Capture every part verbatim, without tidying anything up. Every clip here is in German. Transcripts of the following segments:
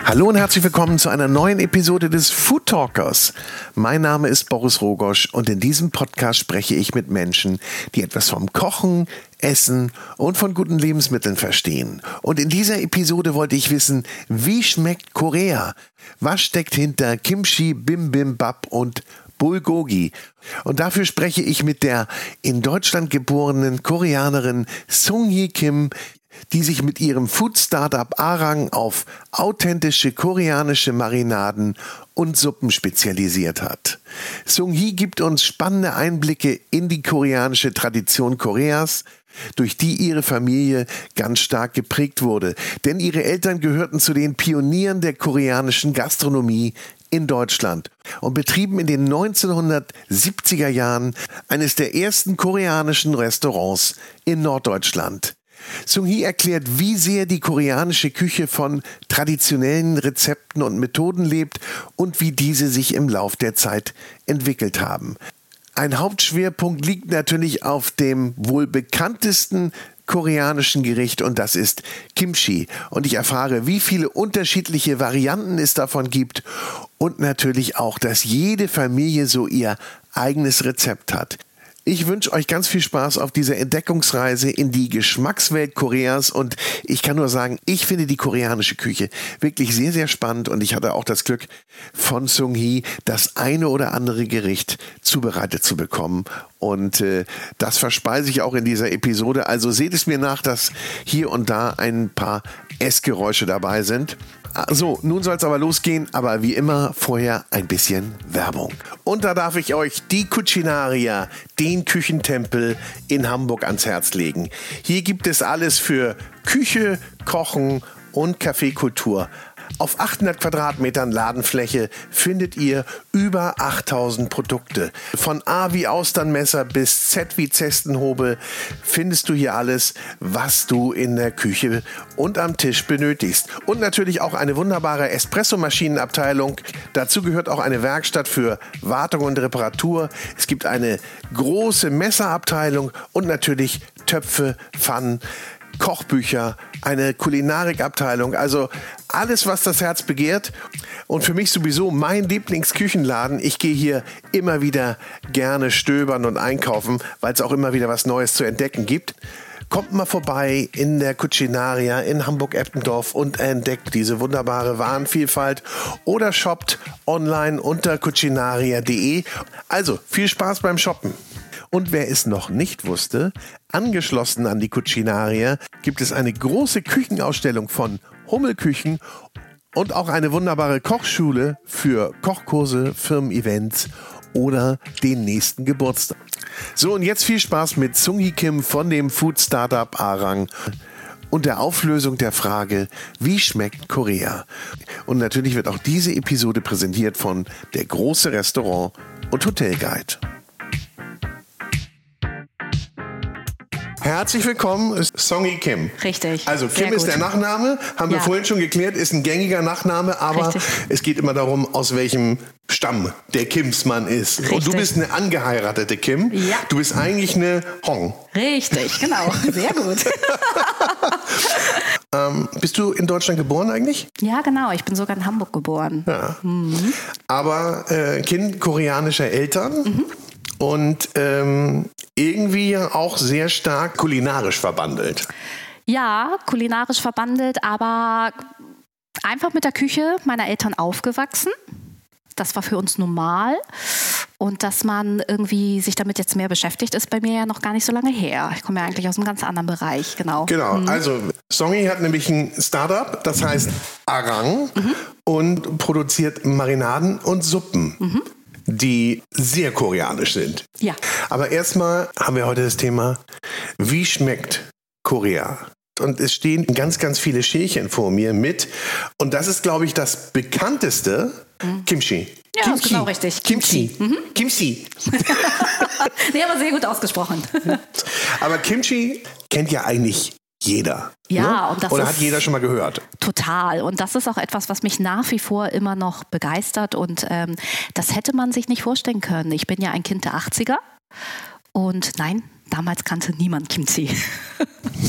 Hallo und herzlich willkommen zu einer neuen Episode des Food Talkers. Mein Name ist Boris Rogosch und in diesem Podcast spreche ich mit Menschen, die etwas vom Kochen, Essen und von guten Lebensmitteln verstehen. Und in dieser Episode wollte ich wissen, wie schmeckt Korea? Was steckt hinter Kimchi, Bibimbap und Bulgogi? Und dafür spreche ich mit der in Deutschland geborenen Koreanerin Sung-Hee Kim, die sich mit ihrem Food-Startup Arang auf authentische koreanische Marinaden und Suppen spezialisiert hat. Sung-Hee gibt uns spannende Einblicke in die koreanische Tradition Koreas, durch die ihre Familie ganz stark geprägt wurde. Denn ihre Eltern gehörten zu den Pionieren der koreanischen Gastronomie in Deutschland und betrieben in den neunzehnhundertsiebziger Jahren eines der ersten koreanischen Restaurants in Norddeutschland. Sung-Hee erklärt, wie sehr die koreanische Küche von traditionellen Rezepten und Methoden lebt und wie diese sich im Lauf der Zeit entwickelt haben. Ein Hauptschwerpunkt liegt natürlich auf dem wohl bekanntesten koreanischen Gericht und das ist Kimchi. Und ich erfahre, wie viele unterschiedliche Varianten es davon gibt und natürlich auch, dass jede Familie so ihr eigenes Rezept hat. Ich wünsche euch ganz viel Spaß auf dieser Entdeckungsreise in die Geschmackswelt Koreas und ich kann nur sagen, ich finde die koreanische Küche wirklich sehr, sehr spannend und ich hatte auch das Glück, von Sung-Hee das eine oder andere Gericht zubereitet zu bekommen und äh, das verspeise ich auch in dieser Episode. Also seht es mir nach, dass hier und da ein paar Essgeräusche dabei sind. So, nun soll es aber losgehen, aber wie immer vorher ein bisschen Werbung. Und da darf ich euch die Cucinaria, den Küchentempel in Hamburg ans Herz legen. Hier gibt es alles für Küche, Kochen und Kaffeekultur. Auf achthundert Quadratmetern Ladenfläche findet ihr über achttausend Produkte. Von A wie Austernmesser bis Z wie Zestenhobel findest du hier alles, was du in der Küche und am Tisch benötigst. Und natürlich auch eine wunderbare Espressomaschinenabteilung. Dazu gehört auch eine Werkstatt für Wartung und Reparatur. Es gibt eine große Messerabteilung und natürlich Töpfe, Pfannen, Kochbücher, eine Kulinarikabteilung, also alles, was das Herz begehrt. Und für mich sowieso mein Lieblingsküchenladen. Ich gehe hier immer wieder gerne stöbern und einkaufen, weil es auch immer wieder was Neues zu entdecken gibt. Kommt mal vorbei in der Cucinaria in Hamburg-Eppendorf und entdeckt diese wunderbare Warenvielfalt oder shoppt online unter cucinaria punkt de. Also viel Spaß beim Shoppen. Und wer es noch nicht wusste, angeschlossen an die Cucinaria gibt es eine große Küchenausstellung von Hummelküchen und auch eine wunderbare Kochschule für Kochkurse, Firmen-Events oder den nächsten Geburtstag. So, und jetzt viel Spaß mit Sung-Hee Kim von dem Food-Startup Arang und der Auflösung der Frage, wie schmeckt Korea? Und natürlich wird auch diese Episode präsentiert von der große Restaurant- und Hotelguide. Herzlich willkommen, Sung-Hee Kim. Richtig. Also Kim ist der Nachname, haben wir ja. vorhin schon geklärt, ist ein gängiger Nachname, aber Richtig. Es geht immer darum, aus welchem Stamm der Kimsmann ist. Richtig. Und du bist eine angeheiratete Kim. Ja. Du bist eigentlich eine Hong. Richtig, genau. Sehr gut. ähm, bist du in Deutschland geboren eigentlich? Ja, genau. Ich bin sogar in Hamburg geboren. Ja. Mhm. Aber äh, Kind koreanischer Eltern. Mhm. Und ähm, irgendwie auch sehr stark kulinarisch verbandelt. Ja, kulinarisch verbandelt, aber einfach mit der Küche meiner Eltern aufgewachsen. Das war für uns normal. Und dass man irgendwie sich damit jetzt mehr beschäftigt, ist bei mir ja noch gar nicht so lange her. Ich komme ja eigentlich aus einem ganz anderen Bereich, genau. Genau, mhm. also Sung-Hee hat nämlich ein Startup, das heißt Arang mhm. und produziert Marinaden und Suppen. Mhm. Die sehr koreanisch sind. Ja. Aber erstmal haben wir heute das Thema, wie schmeckt Korea? Und es stehen ganz, ganz viele Schälchen vor mir mit. Und das ist, glaube ich, das bekannteste mhm. Kimchi. Ja, Kimchi. Das ist genau richtig. Kimchi. Mhm. Kimchi. Nee, aber sehr gut ausgesprochen. Aber Kimchi kennt ja eigentlich jeder. Ja, ne? und das Oder ist hat jeder schon mal gehört? Total. Und das ist auch etwas, was mich nach wie vor immer noch begeistert. Und ähm, das hätte man sich nicht vorstellen können. Ich bin ja ein Kind der achtziger. Und nein, damals kannte niemand Kimchi.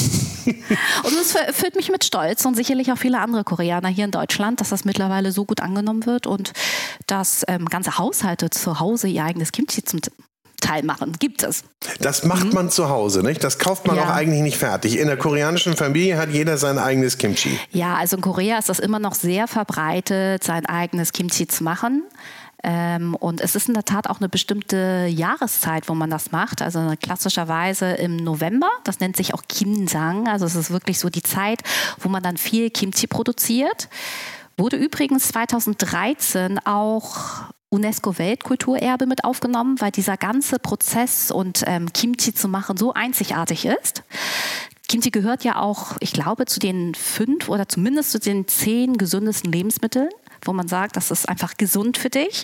Und es erfüllt mich mit Stolz und sicherlich auch viele andere Koreaner hier in Deutschland, dass das mittlerweile so gut angenommen wird und dass ähm, ganze Haushalte zu Hause ihr eigenes Kimchi zum Teil machen. Gibt es. Das macht mhm. man zu Hause, nicht? Das kauft man ja. auch eigentlich nicht fertig. In der koreanischen Familie hat jeder sein eigenes Kimchi. Ja, also in Korea ist das immer noch sehr verbreitet, sein eigenes Kimchi zu machen. Ähm, und es ist in der Tat auch eine bestimmte Jahreszeit, wo man das macht. Also klassischerweise im November. Das nennt sich auch Kimjang. Also es ist wirklich so die Zeit, wo man dann viel Kimchi produziert. Wurde übrigens zweitausenddreizehn auch UNESCO-Weltkulturerbe mit aufgenommen, weil dieser ganze Prozess und ähm, Kimchi zu machen so einzigartig ist. Kimchi gehört ja auch, ich glaube, zu den fünf oder zumindest zu den zehn gesündesten Lebensmitteln, wo man sagt, das ist einfach gesund für dich.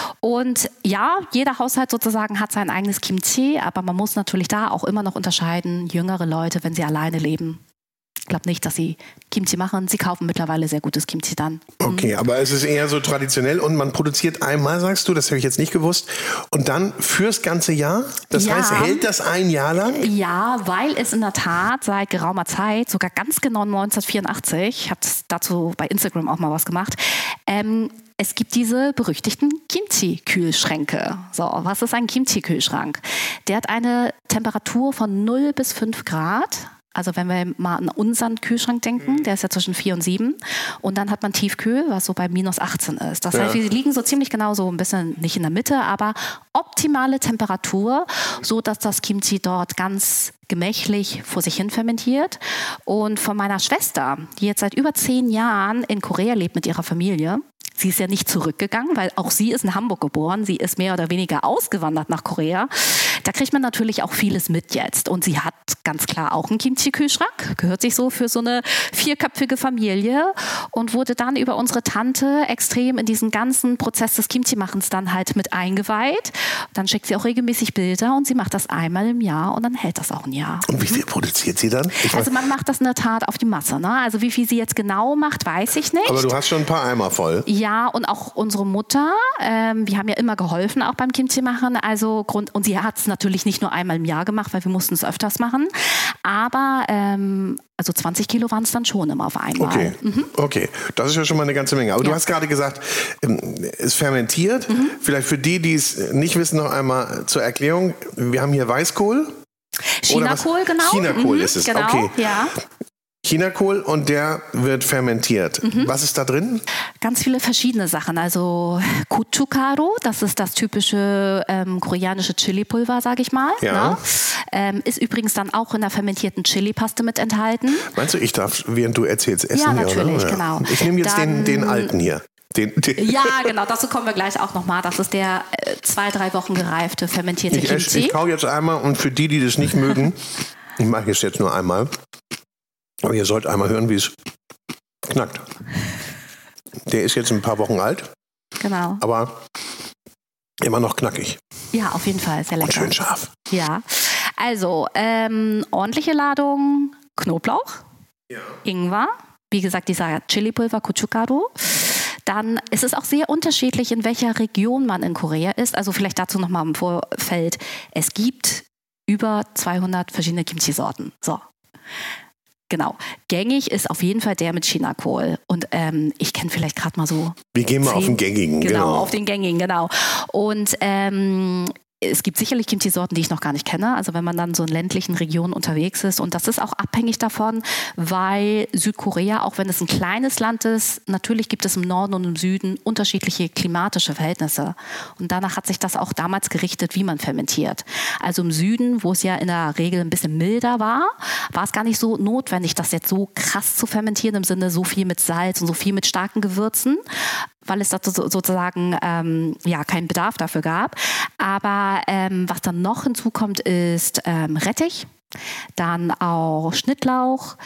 Und ja, jeder Haushalt sozusagen hat sein eigenes Kimchi, aber man muss natürlich da auch immer noch unterscheiden, jüngere Leute, wenn sie alleine leben. Ich glaube nicht, dass sie Kimchi machen. Sie kaufen mittlerweile sehr gutes Kimchi dann. Okay, aber es ist eher so traditionell und man produziert einmal, sagst du, das habe ich jetzt nicht gewusst, und dann fürs ganze Jahr? Das ja. heißt, hält das ein Jahr lang? Ja, weil es in der Tat seit geraumer Zeit, sogar ganz genau neunzehnhundertvierundachtzig, ich habe dazu bei Instagram auch mal was gemacht, ähm, es gibt diese berüchtigten Kimchi-Kühlschränke. So, was ist ein Kimchi-Kühlschrank? Der hat eine Temperatur von null bis fünf Grad. Also wenn wir mal an unseren Kühlschrank denken, der ist ja zwischen vier und sieben. Und dann hat man Tiefkühl, was so bei minus achtzehn ist. Das ja. heißt, wir liegen so ziemlich genau so ein bisschen, nicht in der Mitte, aber optimale Temperatur, so dass das Kimchi dort ganz gemächlich vor sich hin fermentiert. Und von meiner Schwester, die jetzt seit über zehn Jahren in Korea lebt mit ihrer Familie, sie ist ja nicht zurückgegangen, weil auch sie ist in Hamburg geboren. Sie ist mehr oder weniger ausgewandert nach Korea. Da kriegt man natürlich auch vieles mit jetzt. Und sie hat ganz klar auch einen Kimchi-Kühlschrank. Gehört sich so für so eine vierköpfige Familie. Und wurde dann über unsere Tante extrem in diesen ganzen Prozess des Kimchi-Machens dann halt mit eingeweiht. Dann schickt sie auch regelmäßig Bilder und sie macht das einmal im Jahr und dann hält das auch ein Jahr. Und wie viel produziert sie dann? Ich also man macht das in der Tat auf die Masse. Ne? Also wie viel sie jetzt genau macht, weiß ich nicht. Aber du hast schon ein paar Eimer voll. Ja, und auch unsere Mutter, ähm, wir haben ja immer geholfen, auch beim Kimchi machen. Also Grund, und sie hat es natürlich nicht nur einmal im Jahr gemacht, weil wir mussten es öfters machen. Aber ähm, also zwanzig Kilo waren es dann schon immer auf einmal. Okay, mhm. okay, das ist ja schon mal eine ganze Menge. Aber ja. du hast gerade gesagt, es fermentiert. Mhm. Vielleicht für die, die es nicht wissen, noch einmal zur Erklärung. Wir haben hier Weißkohl. Chinakohl, genau. Chinakohl mhm, ist es, genau, okay. Ja. Chinakohl und der wird fermentiert. Mhm. Was ist da drin? Ganz viele verschiedene Sachen. Also Gochugaru, das ist das typische ähm, koreanische Chili-Pulver, sage ich mal. Ja. Ne? Ähm, ist übrigens dann auch in der fermentierten Chili-Paste mit enthalten. Meinst du, ich darf, während du erzählst, essen? Ja, natürlich, hier, oder? genau. Ich nehme jetzt dann, den, den alten hier. Den, den ja, genau, dazu kommen wir gleich auch nochmal. Das ist der äh, zwei, drei Wochen gereifte fermentierte ich, Kimchi. Ich kau jetzt einmal und für die, die das nicht mögen, ich mache es jetzt nur einmal. Aber ihr sollt einmal hören, wie es knackt. Der ist jetzt ein paar Wochen alt. Genau. Aber immer noch knackig. Ja, auf jeden Fall. Sehr lecker. Und schön scharf. Ja. Also, ähm, ordentliche Ladung Knoblauch, ja. Ingwer, wie gesagt, dieser Chili-Pulver, Gochugaru. Dann ist es auch sehr unterschiedlich, in welcher Region man in Korea ist. Also vielleicht dazu nochmal im Vorfeld. Es gibt über zweihundert verschiedene Kimchi-Sorten. So. Genau. Gängig ist auf jeden Fall der mit Chinakohl. Und ähm, ich kenne vielleicht gerade mal so. Wir gehen mal zehn, auf den gängigen. Genau, genau, auf den gängigen, genau. Und ähm, es gibt sicherlich Kimchi-Sorten, die ich noch gar nicht kenne. Also wenn man dann so in ländlichen Regionen unterwegs ist. Und das ist auch abhängig davon, weil Südkorea, auch wenn es ein kleines Land ist, natürlich gibt es im Norden und im Süden unterschiedliche klimatische Verhältnisse. Und danach hat sich das auch damals gerichtet, wie man fermentiert. Also im Süden, wo es ja in der Regel ein bisschen milder war, war es gar nicht so notwendig, das jetzt so krass zu fermentieren, im Sinne so viel mit Salz und so viel mit starken Gewürzen, weil es dazu sozusagen ähm, ja, keinen Bedarf dafür gab. Aber ähm, was dann noch hinzukommt, ist ähm, Rettich, dann auch Schnittlauch.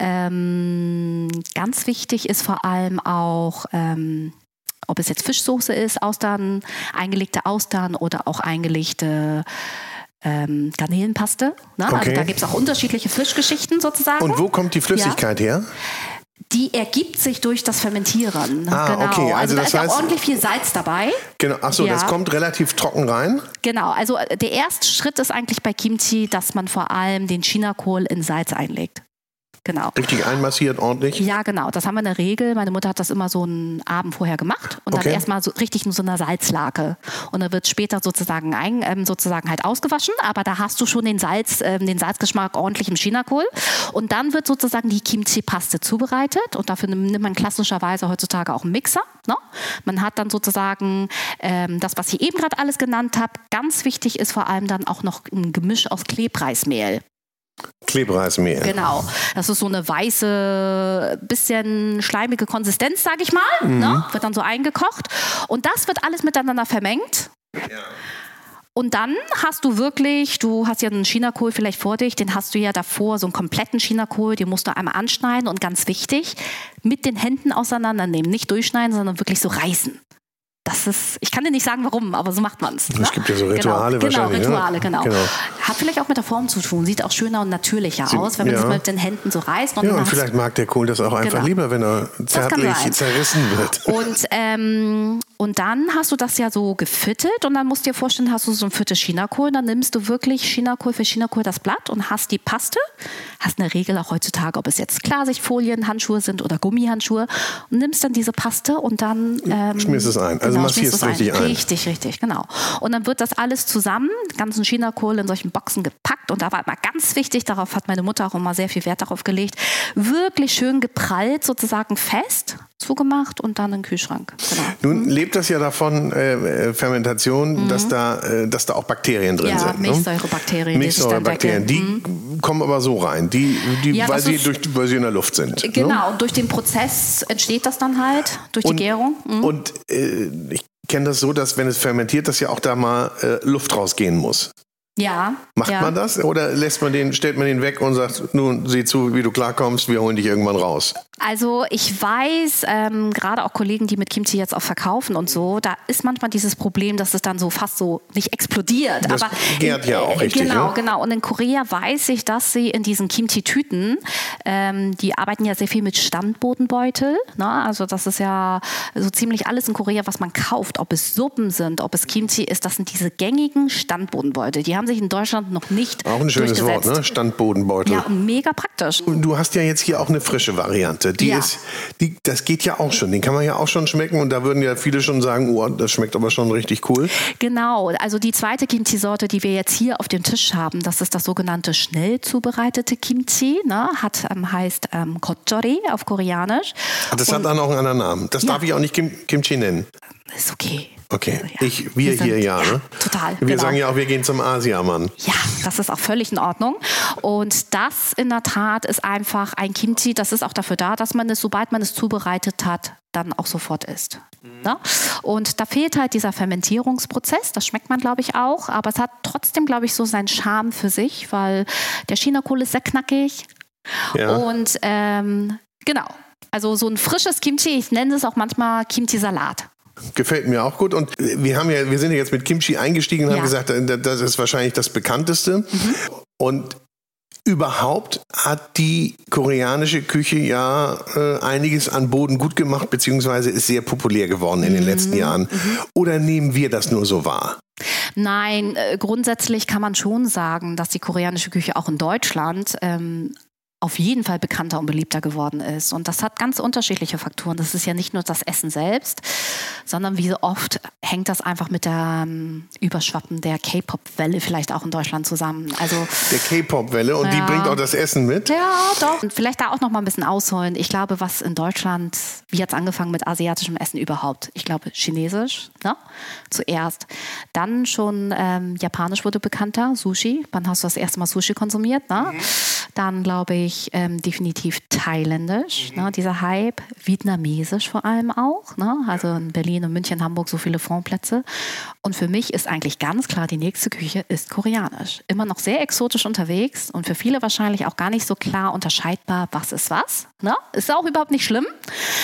Ähm, ganz wichtig ist vor allem auch, ähm, ob es jetzt Fischsoße ist, Austern, eingelegte Austern oder auch eingelegte ähm, Garnelenpaste. Ne? Okay. Also da gibt es auch unterschiedliche Fischgeschichten sozusagen. Und wo kommt die Flüssigkeit ja. her? Die ergibt sich durch das Fermentieren. Ah, genau. okay. Also, also da das ist heißt, auch ordentlich viel Salz dabei. Genau. Ach so, ja. das kommt relativ trocken rein. Genau. Also der erste Schritt ist eigentlich bei Kimchi, dass man vor allem den Chinakohl in Salz einlegt. Genau. Richtig einmassiert, ordentlich? Ja, genau. Das haben wir in der Regel. Meine Mutter hat das immer so einen Abend vorher gemacht und okay. dann erstmal so richtig nur so eine Salzlake. Und dann wird später sozusagen ein, ähm, sozusagen halt ausgewaschen, aber da hast du schon den Salz, ähm, den Salzgeschmack ordentlich im Chinakohl. Und dann wird sozusagen die Kimchi-Paste zubereitet und dafür nimmt man klassischerweise heutzutage auch einen Mixer. Ne? Man hat dann sozusagen ähm, das, was ich eben gerade alles genannt habe. Ganz wichtig ist vor allem dann auch noch ein Gemisch aus Klebreismehl. Klebreismehl. Genau. Das ist so eine weiße, bisschen schleimige Konsistenz, sage ich mal. Mhm. Ne? Wird dann so eingekocht. Und das wird alles miteinander vermengt. Ja. Und dann hast du wirklich, du hast ja einen Chinakohl vielleicht vor dich, den hast du ja davor, so einen kompletten Chinakohl, den musst du einmal anschneiden und ganz wichtig, mit den Händen auseinandernehmen. Nicht durchschneiden, sondern wirklich so reißen. Das ist, ich kann dir nicht sagen, warum, aber so macht man es. Es ne? gibt ja so Rituale genau, wahrscheinlich. Genau, Rituale, genau. genau. Hat vielleicht auch mit der Form zu tun. Sieht auch schöner und natürlicher Sie, aus, wenn man ja. das mit den Händen so reißt. Und ja, und vielleicht mag der Kohl das auch einfach genau. lieber, wenn er zärtlich zerrissen wird. Und, ähm, und dann hast du das ja so gefittet und dann musst du dir vorstellen, hast du so ein Viertel Chinakohl. Dann nimmst du wirklich Chinakohl für Chinakohl das Blatt und hast die Paste. Hast in der Regel auch heutzutage, ob es jetzt Klarsichtfolien, Handschuhe sind oder Gummihandschuhe. Und nimmst dann diese Paste und dann ähm, schmierst es ein. Also genau, massierst es richtig ein. ein. Richtig, richtig, genau. Und dann wird das alles zusammen, den ganzen Chinakohl in solchen Boxen gepackt. Und da war immer ganz wichtig, darauf hat meine Mutter auch immer sehr viel Wert darauf gelegt, wirklich schön geprallt, sozusagen fest, zugemacht und dann in den Kühlschrank. Genau. Nun lebt das ja davon, äh, Fermentation, mhm. dass, da, äh, dass da auch Bakterien drin ja, sind. Milchsäurebakterien. Ne? Milchsäurebakterien, die, die mhm. kommen aber so rein, die, die, ja, weil, sie durch, weil sie in der Luft sind. Genau, ne? durch den Prozess entsteht das dann halt, durch und, die Gärung. Mhm. Und äh, ich kenne das so, dass wenn es fermentiert, dass ja auch da mal äh, Luft rausgehen muss. Ja. Macht ja. man das oder lässt man den, stellt man den weg und sagt, nun sieh zu, wie du klarkommst, wir holen dich irgendwann raus? Also ich weiß, ähm, gerade auch Kollegen, die mit Kimchi jetzt auch verkaufen und so, da ist manchmal dieses Problem, dass es dann so fast so nicht explodiert. Das aber gärt ja auch richtig. Genau, ja? genau. Und in Korea weiß ich, dass sie in diesen Kimchi-Tüten, ähm, die arbeiten ja sehr viel mit Standbodenbeutel. Ne? Also das ist ja so ziemlich alles in Korea, was man kauft. Ob es Suppen sind, ob es Kimchi ist, das sind diese gängigen Standbodenbeutel. Die haben sich in Deutschland noch nicht Auch ein schönes durchgesetzt. Wort, ne? Standbodenbeutel. Ja, und mega praktisch. Du hast ja jetzt hier auch eine frische Variante. Die ja. ist, die, das geht ja auch schon. Den kann man ja auch schon schmecken. Und da würden ja viele schon sagen, oh, das schmeckt aber schon richtig cool. Genau. Also die zweite Kimchi-Sorte, die wir jetzt hier auf dem Tisch haben, das ist das sogenannte schnell zubereitete Kimchi. Ne? Hat, ähm, heißt ähm, Gochori auf Koreanisch. Das und, hat dann auch einen anderen Namen. Das ja. darf ich auch nicht Kim, Kimchi nennen. Ist okay. Okay, also, ja. ich, wir, wir sind, hier ja, ja ne? Total. Wir genau. sagen ja auch, wir gehen zum Asiamann. Ja, das ist auch völlig in Ordnung. Und das in der Tat ist einfach ein Kimchi, das ist auch dafür da, dass man es, sobald man es zubereitet hat, dann auch sofort isst. Mhm. Ne? Und da fehlt halt dieser Fermentierungsprozess, das schmeckt man, glaube ich, auch, aber es hat trotzdem, glaube ich, so seinen Charme für sich, weil der Chinakohl ist sehr knackig. Ja. Und ähm, genau, also so ein frisches Kimchi, ich nenne es auch manchmal Kimchi-Salat. Gefällt mir auch gut. Und wir haben ja, wir sind ja jetzt mit Kimchi eingestiegen und ja. haben gesagt, das ist wahrscheinlich das bekannteste. Mhm. Und überhaupt hat die koreanische Küche ja äh, einiges an Boden gut gemacht, beziehungsweise ist sehr populär geworden in mhm. den letzten Jahren. Mhm. Oder nehmen wir das nur so wahr? Nein, äh, grundsätzlich kann man schon sagen, dass die koreanische Küche auch in Deutschland ähm, auf jeden Fall bekannter und beliebter geworden ist. Und das hat ganz unterschiedliche Faktoren. Das ist ja nicht nur das Essen selbst, sondern wie so oft hängt das einfach mit der ähm, Überschwappen der K-Pop-Welle vielleicht auch in Deutschland zusammen. Also, der K-Pop-Welle und ja. die bringt auch das Essen mit? Ja, doch. Und vielleicht da auch noch mal ein bisschen ausholen. Ich glaube, was in Deutschland, wie hat es angefangen mit asiatischem Essen überhaupt? Ich glaube, Chinesisch, ne? Zuerst. Dann schon ähm, Japanisch wurde bekannter, Sushi. Wann hast du das erste Mal Sushi konsumiert? Ne? Mhm. Dann glaube ich, Ähm, definitiv thailändisch, mhm. ne, dieser Hype, vietnamesisch vor allem auch, ne, also in Berlin und München, Hamburg so viele Fondplätze. Und für mich ist eigentlich ganz klar, die nächste Küche ist koreanisch. Immer noch sehr exotisch unterwegs und für viele wahrscheinlich auch gar nicht so klar unterscheidbar, was ist was. Ne? Ist auch überhaupt nicht schlimm.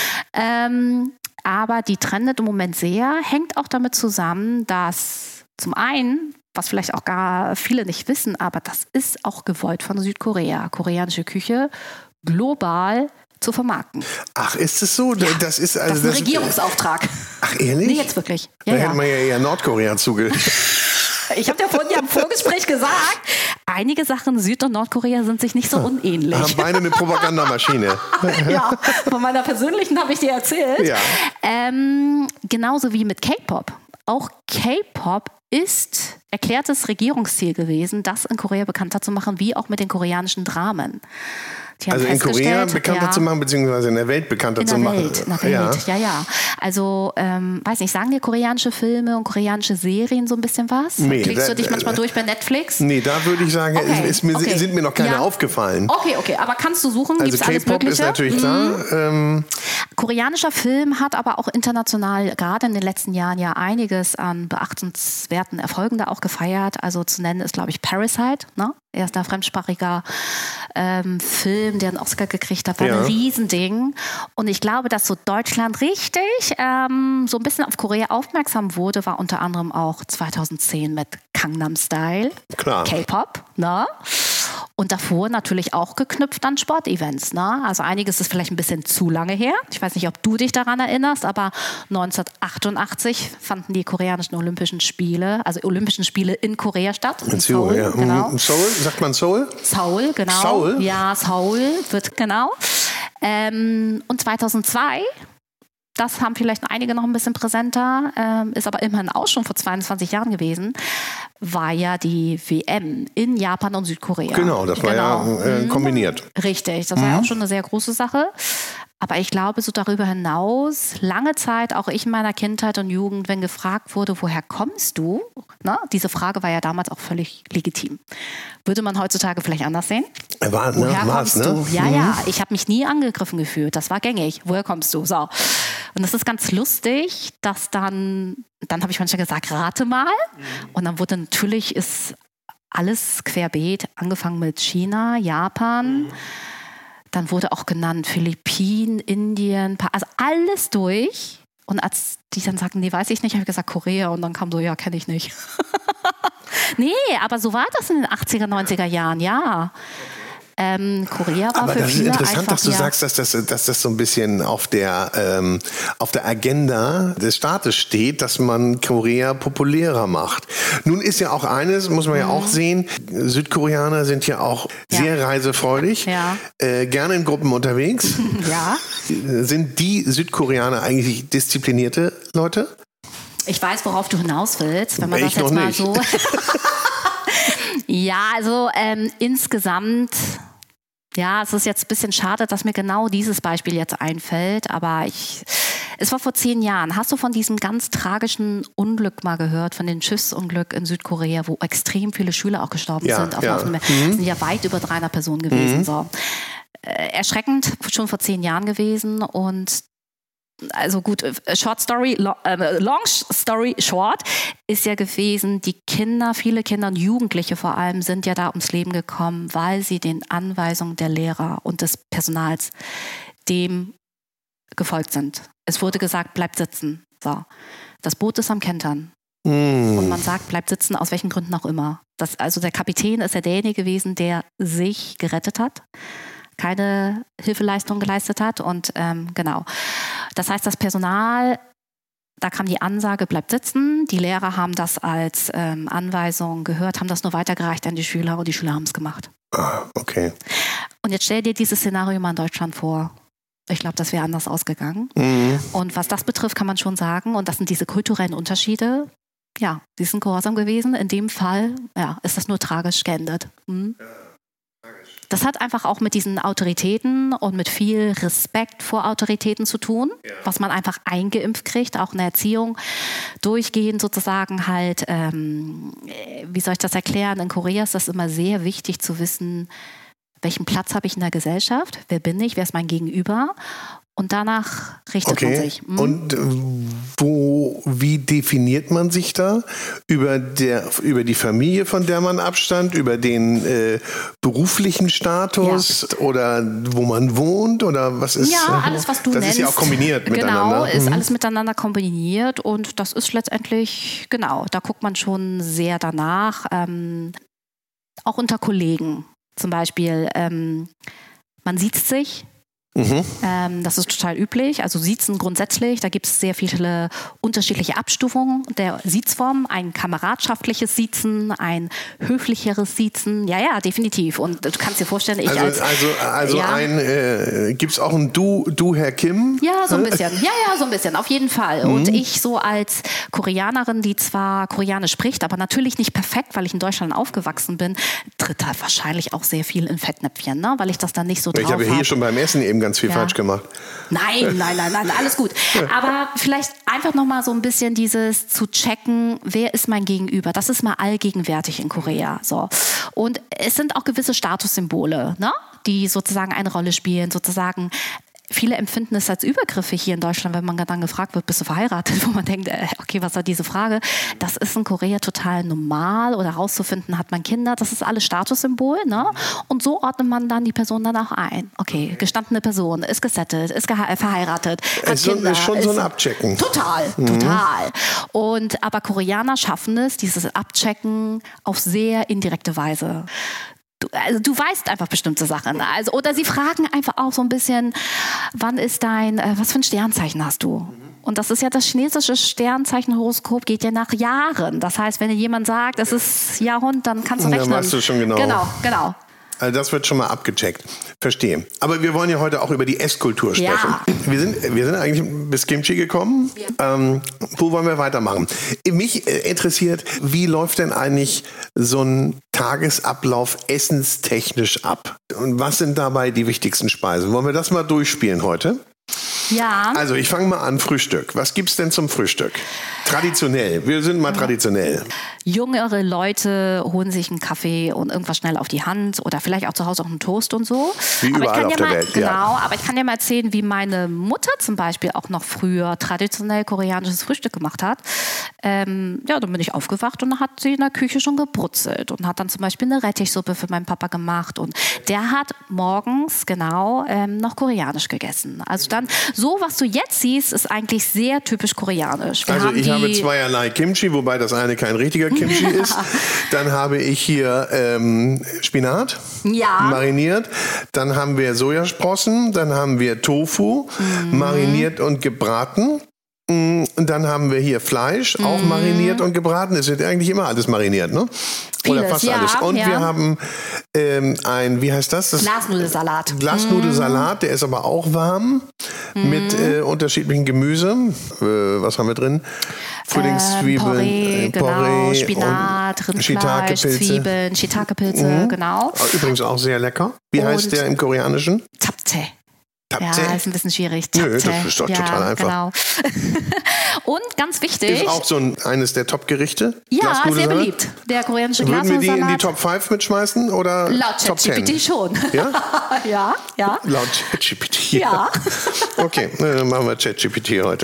Ähm, aber die trendet im Moment sehr, hängt auch damit zusammen, dass zum einen, was vielleicht auch gar viele nicht wissen, aber das ist auch gewollt von Südkorea, koreanische Küche global zu vermarkten. Ach, ist es so? Ja, das ist also das ist ein das Regierungsauftrag. Ach, ehrlich? Nee, jetzt wirklich. Ja, da ja. hätten wir ja eher Nordkorea zugehört. Ich habe ja vorhin ja im Vorgespräch gesagt, einige Sachen Süd- und Nordkorea sind sich nicht so unähnlich. Haben beide eine Propagandamaschine. Ja, von meiner persönlichen habe ich dir erzählt. Ja. Ähm, genauso wie mit K-Pop. Auch K-Pop ist erklärtes Regierungsziel gewesen, das in Korea bekannter zu machen, wie auch mit den koreanischen Dramen. Also in Korea bekannter ja, zu machen, beziehungsweise in der Welt bekannter in zu der machen. Welt, in der Welt, ja, ja. ja. Also, ähm, weiß nicht, sagen dir koreanische Filme und koreanische Serien so ein bisschen was? Nee, Klickst da, du dich manchmal durch bei Netflix? Nee, da würde ich sagen, okay, ist mir, okay. sind mir noch keine ja. aufgefallen. Okay, okay, aber kannst du suchen, also gibt's alles K-Pop Mögliche? ist natürlich mhm. klar. Ähm, Koreanischer Film hat aber auch international gerade in den letzten Jahren ja einiges an beachtenswerten Erfolgen da auch gefeiert. Also zu nennen ist, glaube ich, Parasite, ne? Erster fremdsprachiger ähm, Film, der einen Oscar gekriegt hat, war ja. ein Riesending. Und ich glaube, dass so Deutschland richtig ähm, so ein bisschen auf Korea aufmerksam wurde, war unter anderem auch zweitausendzehn mit Gangnam Style, Klar. K-Pop, ne? Und davor natürlich auch geknüpft an Sportevents. Ne? Also einiges ist vielleicht ein bisschen zu lange her. Ich weiß nicht, ob du dich daran erinnerst, aber neunzehnhundertachtundachtzig fanden die koreanischen Olympischen Spiele, also Olympischen Spiele in Korea statt. In Seoul, ja. Genau. Seoul, sagt man Seoul? Seoul, genau. Seoul? Ja, Seoul wird genau. Ähm, und zweitausendzwei, das haben vielleicht einige noch ein bisschen präsenter, ähm, ist aber immerhin auch schon vor zweiundzwanzig Jahren gewesen, war ja die W M in Japan und Südkorea. Genau, das war genau. ja äh, kombiniert. Richtig, das war mhm. ja auch schon eine sehr große Sache. Aber ich glaube, so darüber hinaus, lange Zeit, auch ich in meiner Kindheit und Jugend, wenn gefragt wurde, woher kommst du? Ne? Diese Frage war ja damals auch völlig legitim. Würde man heutzutage vielleicht anders sehen? War, ne? Woher War's, kommst ne? du? Ja, mhm. ja, ich habe mich nie angegriffen gefühlt. Das war gängig. Woher kommst du? So. Und das ist ganz lustig, dass dann, dann habe ich manchmal gesagt, rate mal. Mhm. Und dann wurde natürlich, ist alles querbeet, angefangen mit China, Japan, mhm. Dann wurde auch genannt Philippinen, Indien, also alles durch. Und als die dann sagten, nee, weiß ich nicht, habe ich gesagt Korea. Und dann kam so, ja, kenne ich nicht. Nee, aber so war das in den achtziger, neunziger Jahren, ja. Ähm, Korea war aber für das ist viele interessant, einfach, dass du ja, sagst, dass das, dass das so ein bisschen auf der, ähm, auf der Agenda des Staates steht, dass man Korea populärer macht. Nun ist ja auch eines, muss man ja Mhm. auch sehen, Südkoreaner sind ja auch Ja. sehr reisefreudig, Ja. äh, gerne in Gruppen unterwegs. ja. Sind die Südkoreaner eigentlich disziplinierte Leute? Ich weiß, worauf du hinaus willst, wenn man Ich das jetzt noch mal nicht. so. Ja, also ähm, insgesamt, ja, es ist jetzt ein bisschen schade, dass mir genau dieses Beispiel jetzt einfällt, aber ich, es war vor zehn Jahren. Hast du von diesem ganz tragischen Unglück mal gehört, von dem Schiffsunglück in Südkorea, wo extrem viele Schüler auch gestorben Ja, sind? Auf ja. offenem Meer? Mhm. Es sind ja weit über dreihundert Personen gewesen. Mhm. So. Äh, erschreckend, schon vor zehn Jahren gewesen und also gut, short story, long, äh, long story short ist ja gewesen, die Kinder, viele Kinder und Jugendliche vor allem sind ja da ums Leben gekommen, weil sie den Anweisungen der Lehrer und des Personals dem gefolgt sind. Es wurde gesagt, bleibt sitzen. So. Das Boot ist am Kentern. Mm. Und man sagt, bleibt sitzen, aus welchen Gründen auch immer. Das, also der Kapitän ist ja derjenige gewesen, der sich gerettet hat, keine Hilfeleistung geleistet hat und ähm, genau. Das heißt, das Personal, da kam die Ansage, bleibt sitzen. Die Lehrer haben das als ähm, Anweisung gehört, haben das nur weitergereicht an die Schüler und die Schüler haben es gemacht. Ah, okay. Und jetzt stell dir dieses Szenario mal in Deutschland vor. Ich glaube, das wäre anders ausgegangen. Mhm. Und was das betrifft, kann man schon sagen, und das sind diese kulturellen Unterschiede, ja, die sind gehorsam gewesen. In dem Fall, ja, ist das nur tragisch geendet. Mhm. Das hat einfach auch mit diesen Autoritäten und mit viel Respekt vor Autoritäten zu tun, ja. Was man einfach eingeimpft kriegt, auch in der Erziehung. Durchgehend sozusagen halt, ähm, wie soll ich das erklären? In Korea ist das immer sehr wichtig zu wissen, welchen Platz habe ich in der Gesellschaft, wer bin ich, wer ist mein Gegenüber? Und danach richtet okay. man sich. Mhm. Und äh, wo, wie definiert man sich da? Über, der, über die Familie, von der man abstammt, über den äh, beruflichen Status ja. oder wo man wohnt oder was ist? Ja, alles, was du das nennst. Das ist ja auch kombiniert genau, miteinander. Genau, ist mhm. alles miteinander kombiniert und das ist letztendlich, genau, da guckt man schon sehr danach. Ähm, auch unter Kollegen zum Beispiel, ähm, man sieht sich. Mhm. Ähm, das ist total üblich. Also Siezen grundsätzlich, da gibt es sehr viele unterschiedliche Abstufungen der Siezform. Ein kameradschaftliches Siezen, ein höflicheres Siezen. Ja, ja, definitiv. Und du kannst dir vorstellen, ich also, als... Also, also ja, ein, äh, gibt es auch ein Du, Du, Herr Kim? Ja, so ein bisschen. Ja, ja, so ein bisschen, auf jeden Fall. Mhm. Und ich so als Koreanerin, die zwar Koreanisch spricht, aber natürlich nicht perfekt, weil ich in Deutschland aufgewachsen bin, tritt halt wahrscheinlich auch sehr viel in Fettnäpfchen, ne? Weil ich das dann nicht so drauf habe. Ich habe hier schon beim Essen eben ganz viel ja. falsch gemacht. Nein, nein, nein, nein, alles gut. Aber vielleicht einfach noch mal so ein bisschen dieses zu checken, wer ist mein Gegenüber? Das ist mal allgegenwärtig in Korea. So. Und es sind auch gewisse Statussymbole, ne? Die sozusagen eine Rolle spielen, sozusagen. Viele empfinden es als übergriffig hier in Deutschland, wenn man dann gefragt wird, bist du verheiratet? Wo man denkt, äh, okay, was hat diese Frage? Das ist in Korea total normal oder rauszufinden, hat man Kinder? Das ist alles Statussymbol, ne? Und so ordnet man dann die Person dann auch ein. Okay, gestandene Person, ist gesettelt, ist gehe- verheiratet, hat Es ist, Kinder. ist schon ist so ein Abchecken. Total, Mhm. total. Und, aber Koreaner schaffen es, dieses Abchecken auf sehr indirekte Weise. Du, also du weißt einfach bestimmte Sachen. Also, oder sie fragen einfach auch so ein bisschen, wann ist dein, äh, was für ein Sternzeichen hast du? Und das ist ja das chinesische Sternzeichenhoroskop, geht ja nach Jahren. Das heißt, wenn dir jemand sagt, es ist Jahrhund, dann kannst du rechnen. Dann weißt du schon genau. Genau, genau. Also das wird schon mal abgecheckt. Verstehe. Aber wir wollen ja heute auch über die Esskultur sprechen. Ja. Wir sind, wir sind eigentlich bis Kimchi gekommen. Ja. Ähm, wo wollen wir weitermachen? Mich interessiert, wie läuft denn eigentlich so ein Tagesablauf essenstechnisch ab? Und was sind dabei die wichtigsten Speisen? Wollen wir das mal durchspielen heute? Ja. Also ich fange mal an, Frühstück. Was gibt's denn zum Frühstück? Traditionell. Wir sind mal traditionell. Jüngere Leute holen sich einen Kaffee und irgendwas schnell auf die Hand oder vielleicht auch zu Hause auch einen Toast und so. Wie aber überall ich kann auf ja der mal, Welt, genau, ja. aber ich kann dir mal erzählen, wie meine Mutter zum Beispiel auch noch früher traditionell koreanisches Frühstück gemacht hat. Ähm, ja, dann bin ich aufgewacht und dann hat sie in der Küche schon gebrutzelt und hat dann zum Beispiel eine Rettichsuppe für meinen Papa gemacht und der hat morgens genau ähm, noch koreanisch gegessen. Also dann so, was du jetzt siehst, ist eigentlich sehr typisch koreanisch. Wir also haben ich die, habe zweierlei Kimchi, wobei das eine kein richtiger Kimchi ist. Dann habe ich hier ähm, Spinat ja. mariniert. Dann haben wir Sojasprossen. Dann haben wir Tofu mhm. mariniert und gebraten. Und dann haben wir hier Fleisch, auch mm. mariniert und gebraten. Es wird eigentlich immer alles mariniert, ne? Vieles, oder fast ja, alles. Und ja. wir haben ähm, ein, wie heißt das? das Glasnudelsalat. Glasnudelsalat, mm. der ist aber auch warm mm. mit äh, unterschiedlichen Gemüse. Äh, was haben wir drin? Frühlingszwiebeln, ähm, Porree, äh, genau, Spinat, Rindfleisch, Zwiebeln, Shiitake-Pilze, mm. genau. Übrigens auch sehr lecker. Wie und heißt der im Koreanischen? Japchae. Japchae? Ja, ist ein bisschen schwierig. Nö, das ist doch ja, total einfach. Genau. Und ganz wichtig. Ist auch so ein, eines der Top-Gerichte? Ja, sehr beliebt. Der koreanische Glasnudelsalat. Würden wir die in die Top fünf mitschmeißen oder Laut Top zehn? ChatGPT schon. Ja? ja, ja. Laut ChatGPT. Ja. Okay, dann machen wir ChatGPT heute.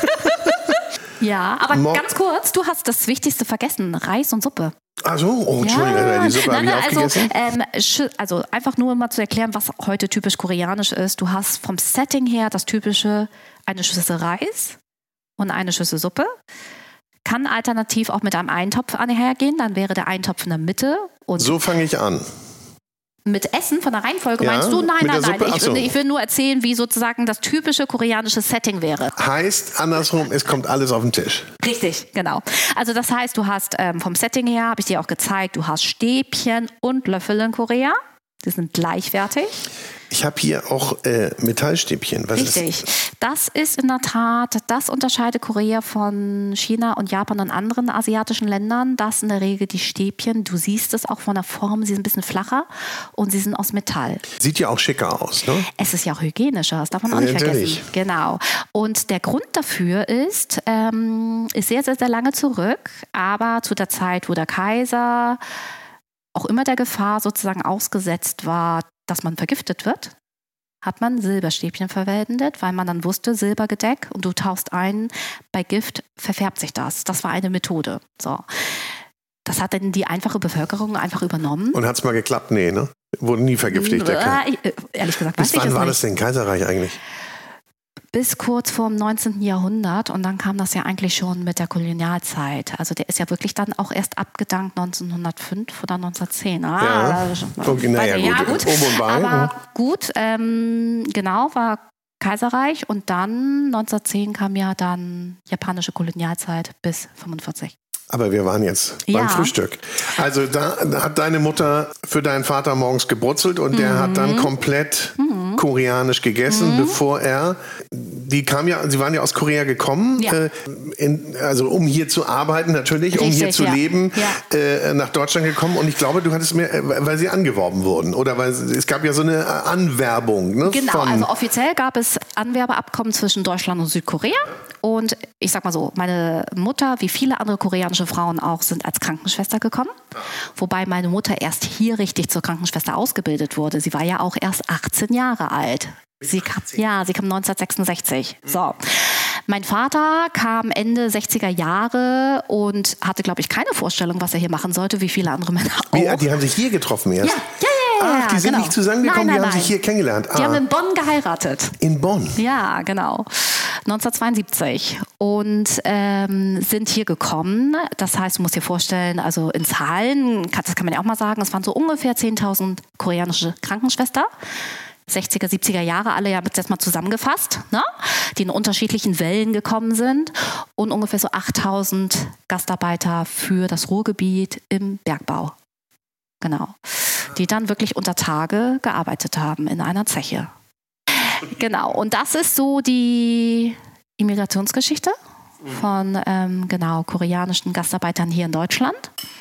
Ja, aber Mo- ganz kurz, du hast das Wichtigste vergessen, Reis und Suppe. Ach so, oh, Entschuldigung, ja. die Suppe habe ich also, aufgegessen. Ähm, sch- also einfach nur mal zu erklären, was heute typisch koreanisch ist. Du hast vom Setting her das typische, eine Schüssel Reis und eine Schüssel Suppe. Kann alternativ auch mit einem Eintopf einhergehen, dann wäre der Eintopf in der Mitte. Und so fange ich an. Mit Essen von der Reihenfolge Ja, meinst du? Nein, mit nein, der nein. Suppe? Ich, Ach so. ich will nur erzählen, wie sozusagen das typische koreanische Setting wäre. Heißt andersrum, es kommt alles auf den Tisch. Richtig, genau. Also das heißt, du hast ähm, vom Setting her, habe ich dir auch gezeigt, du hast Stäbchen und Löffel in Korea. Die sind gleichwertig. Ich habe hier auch äh, Metallstäbchen. Was Richtig. Ist? Das ist in der Tat, das unterscheidet Korea von China und Japan und anderen asiatischen Ländern. Das in der Regel die Stäbchen. Du siehst es auch von der Form, sie sind ein bisschen flacher und sie sind aus Metall. Sieht ja auch schicker aus, ne? Es ist ja auch hygienischer, das darf man auch nicht Natürlich. vergessen. Genau. Und der Grund dafür ist, ähm, ist sehr, sehr, sehr lange zurück, aber zu der Zeit, wo der Kaiser auch immer der Gefahr sozusagen ausgesetzt war, dass man vergiftet wird, hat man Silberstäbchen verwendet, weil man dann wusste, Silbergedeck und du tauchst ein, bei Gift verfärbt sich das. Das war eine Methode. So. Das hat dann die einfache Bevölkerung einfach übernommen. Und hat es mal geklappt? Nee, ne? Wurde nie vergiftigt, der Kerl. Äh, ehrlich gesagt, Bis weiß ich wann es war nicht. das denn Kaiserreich eigentlich? bis kurz vor dem neunzehnten. Jahrhundert und dann kam das ja eigentlich schon mit der Kolonialzeit. Also der ist ja wirklich dann auch erst abgedankt neunzehnhundertfünf oder neunzehnhundertzehn. Ah, ja, okay, naja, gut. Ja, gut. Um und bei. Aber Ja. gut, ähm, genau, war Kaiserreich und dann neunzehnhundertzehn kam ja dann japanische Kolonialzeit bis fünfundvierzig. Aber wir waren jetzt Ja. beim Frühstück. Also da, da hat deine Mutter für deinen Vater morgens gebrutzelt und der Mhm. hat dann komplett mhm. koreanisch gegessen, mhm. bevor er, die kam ja, sie waren ja aus Korea gekommen, Ja. äh, in, also um hier zu arbeiten natürlich, Richtig, um hier zu ja. leben, Ja. äh, nach Deutschland gekommen und ich glaube, du hattest mehr, äh, weil sie angeworben wurden oder weil es gab ja so eine Anwerbung. Ne, Genau, von also offiziell gab es Anwerbeabkommen zwischen Deutschland und Südkorea. Und ich sag mal so, meine Mutter, wie viele andere koreanische Frauen auch, sind als Krankenschwester gekommen. Wobei meine Mutter erst hier richtig zur Krankenschwester ausgebildet wurde. Sie war ja auch erst achtzehn Jahre alt. Sie kam, ja, sie kam neunzehnhundertsechsundsechzig. So. Mein Vater kam Ende sechziger Jahre und hatte, glaube ich, keine Vorstellung, was er hier machen sollte, wie viele andere Männer auch. Wie, die haben sich hier getroffen erst? Ja, ja, ja. Ach, die sind genau. nicht zusammengekommen, nein, nein, die haben nein. sich hier kennengelernt. Die ah. haben in Bonn geheiratet. In Bonn? Ja, genau. neunzehnhundertzweiundsiebzig und ähm, sind hier gekommen. Das heißt, du musst dir vorstellen, also in Zahlen, das kann man ja auch mal sagen, es waren so ungefähr zehntausend koreanische Krankenschwester. sechziger, siebziger Jahre, alle ja jetzt mal zusammengefasst, ne? Die in unterschiedlichen Wellen gekommen sind und ungefähr so achttausend Gastarbeiter für das Ruhrgebiet im Bergbau. Genau. Die dann wirklich unter Tage gearbeitet haben in einer Zeche. Genau. Und das ist so die Immigrationsgeschichte von ähm, genau koreanischen Gastarbeitern hier in Deutschland.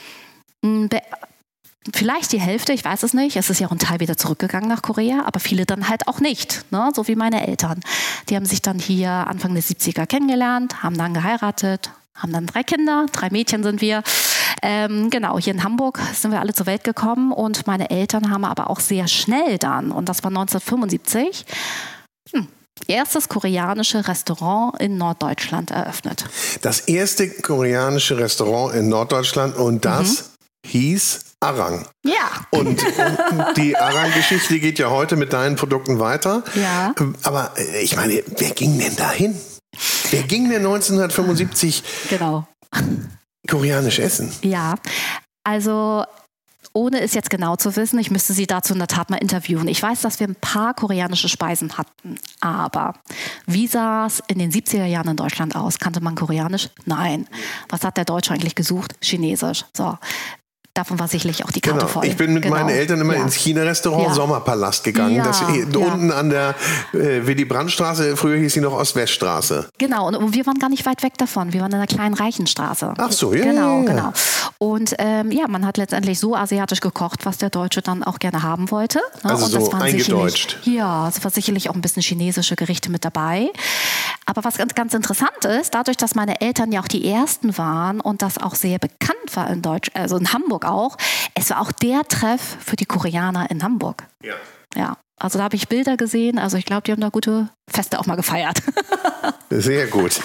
Be- Vielleicht die Hälfte, ich weiß es nicht. Es ist ja auch ein Teil wieder zurückgegangen nach Korea, aber viele dann halt auch nicht, ne? So wie meine Eltern. Die haben sich dann hier Anfang der siebziger kennengelernt, haben dann geheiratet, haben dann drei Kinder, drei Mädchen sind wir. Ähm, genau, hier in Hamburg sind wir alle zur Welt gekommen und meine Eltern haben aber auch sehr schnell dann, und das war neunzehnhundertfünfundsiebzig, hm, erstes koreanische Restaurant in Norddeutschland eröffnet. Das erste koreanische Restaurant in Norddeutschland und das mhm. hieß Arang. Ja. Und die Arang-Geschichte geht ja heute mit deinen Produkten weiter. Ja. Aber ich meine, wer ging denn dahin? Wer ging denn neunzehnhundertfünfundsiebzig genau. koreanisch essen? Ja, also ohne es jetzt genau zu wissen, ich müsste Sie dazu in der Tat mal interviewen. Ich weiß, dass wir ein paar koreanische Speisen hatten, aber wie sah es in den siebziger Jahren in Deutschland aus? Kannte man Koreanisch? Nein. Was hat der Deutsche eigentlich gesucht? Chinesisch. So. Davon war sicherlich auch die Karte genau. voll. Ich bin mit genau. meinen Eltern immer ja. ins China-Restaurant ja. Sommerpalast gegangen. Ja. Das hier, ja. unten an der äh, Willy-Brandt-Straße, früher hieß sie noch Ost-West-Straße. Genau, und wir waren gar nicht weit weg davon. Wir waren in der kleinen Reichenstraße. Ach so, ja. Genau, ja, ja. genau. Und ähm, ja, man hat letztendlich so asiatisch gekocht, was der Deutsche dann auch gerne haben wollte. Ne? Also und das so waren eingedeutscht. Ja, es war sicherlich auch ein bisschen chinesische Gerichte mit dabei. Aber was ganz, ganz interessant ist, dadurch, dass meine Eltern ja auch die Ersten waren und das auch sehr bekannt war in Deutsch, also in Hamburg auch, es war auch der Treff für die Koreaner in Hamburg. Ja. Ja, also da habe ich Bilder gesehen. Also ich glaube, die haben da gute Feste auch mal gefeiert. Sehr gut.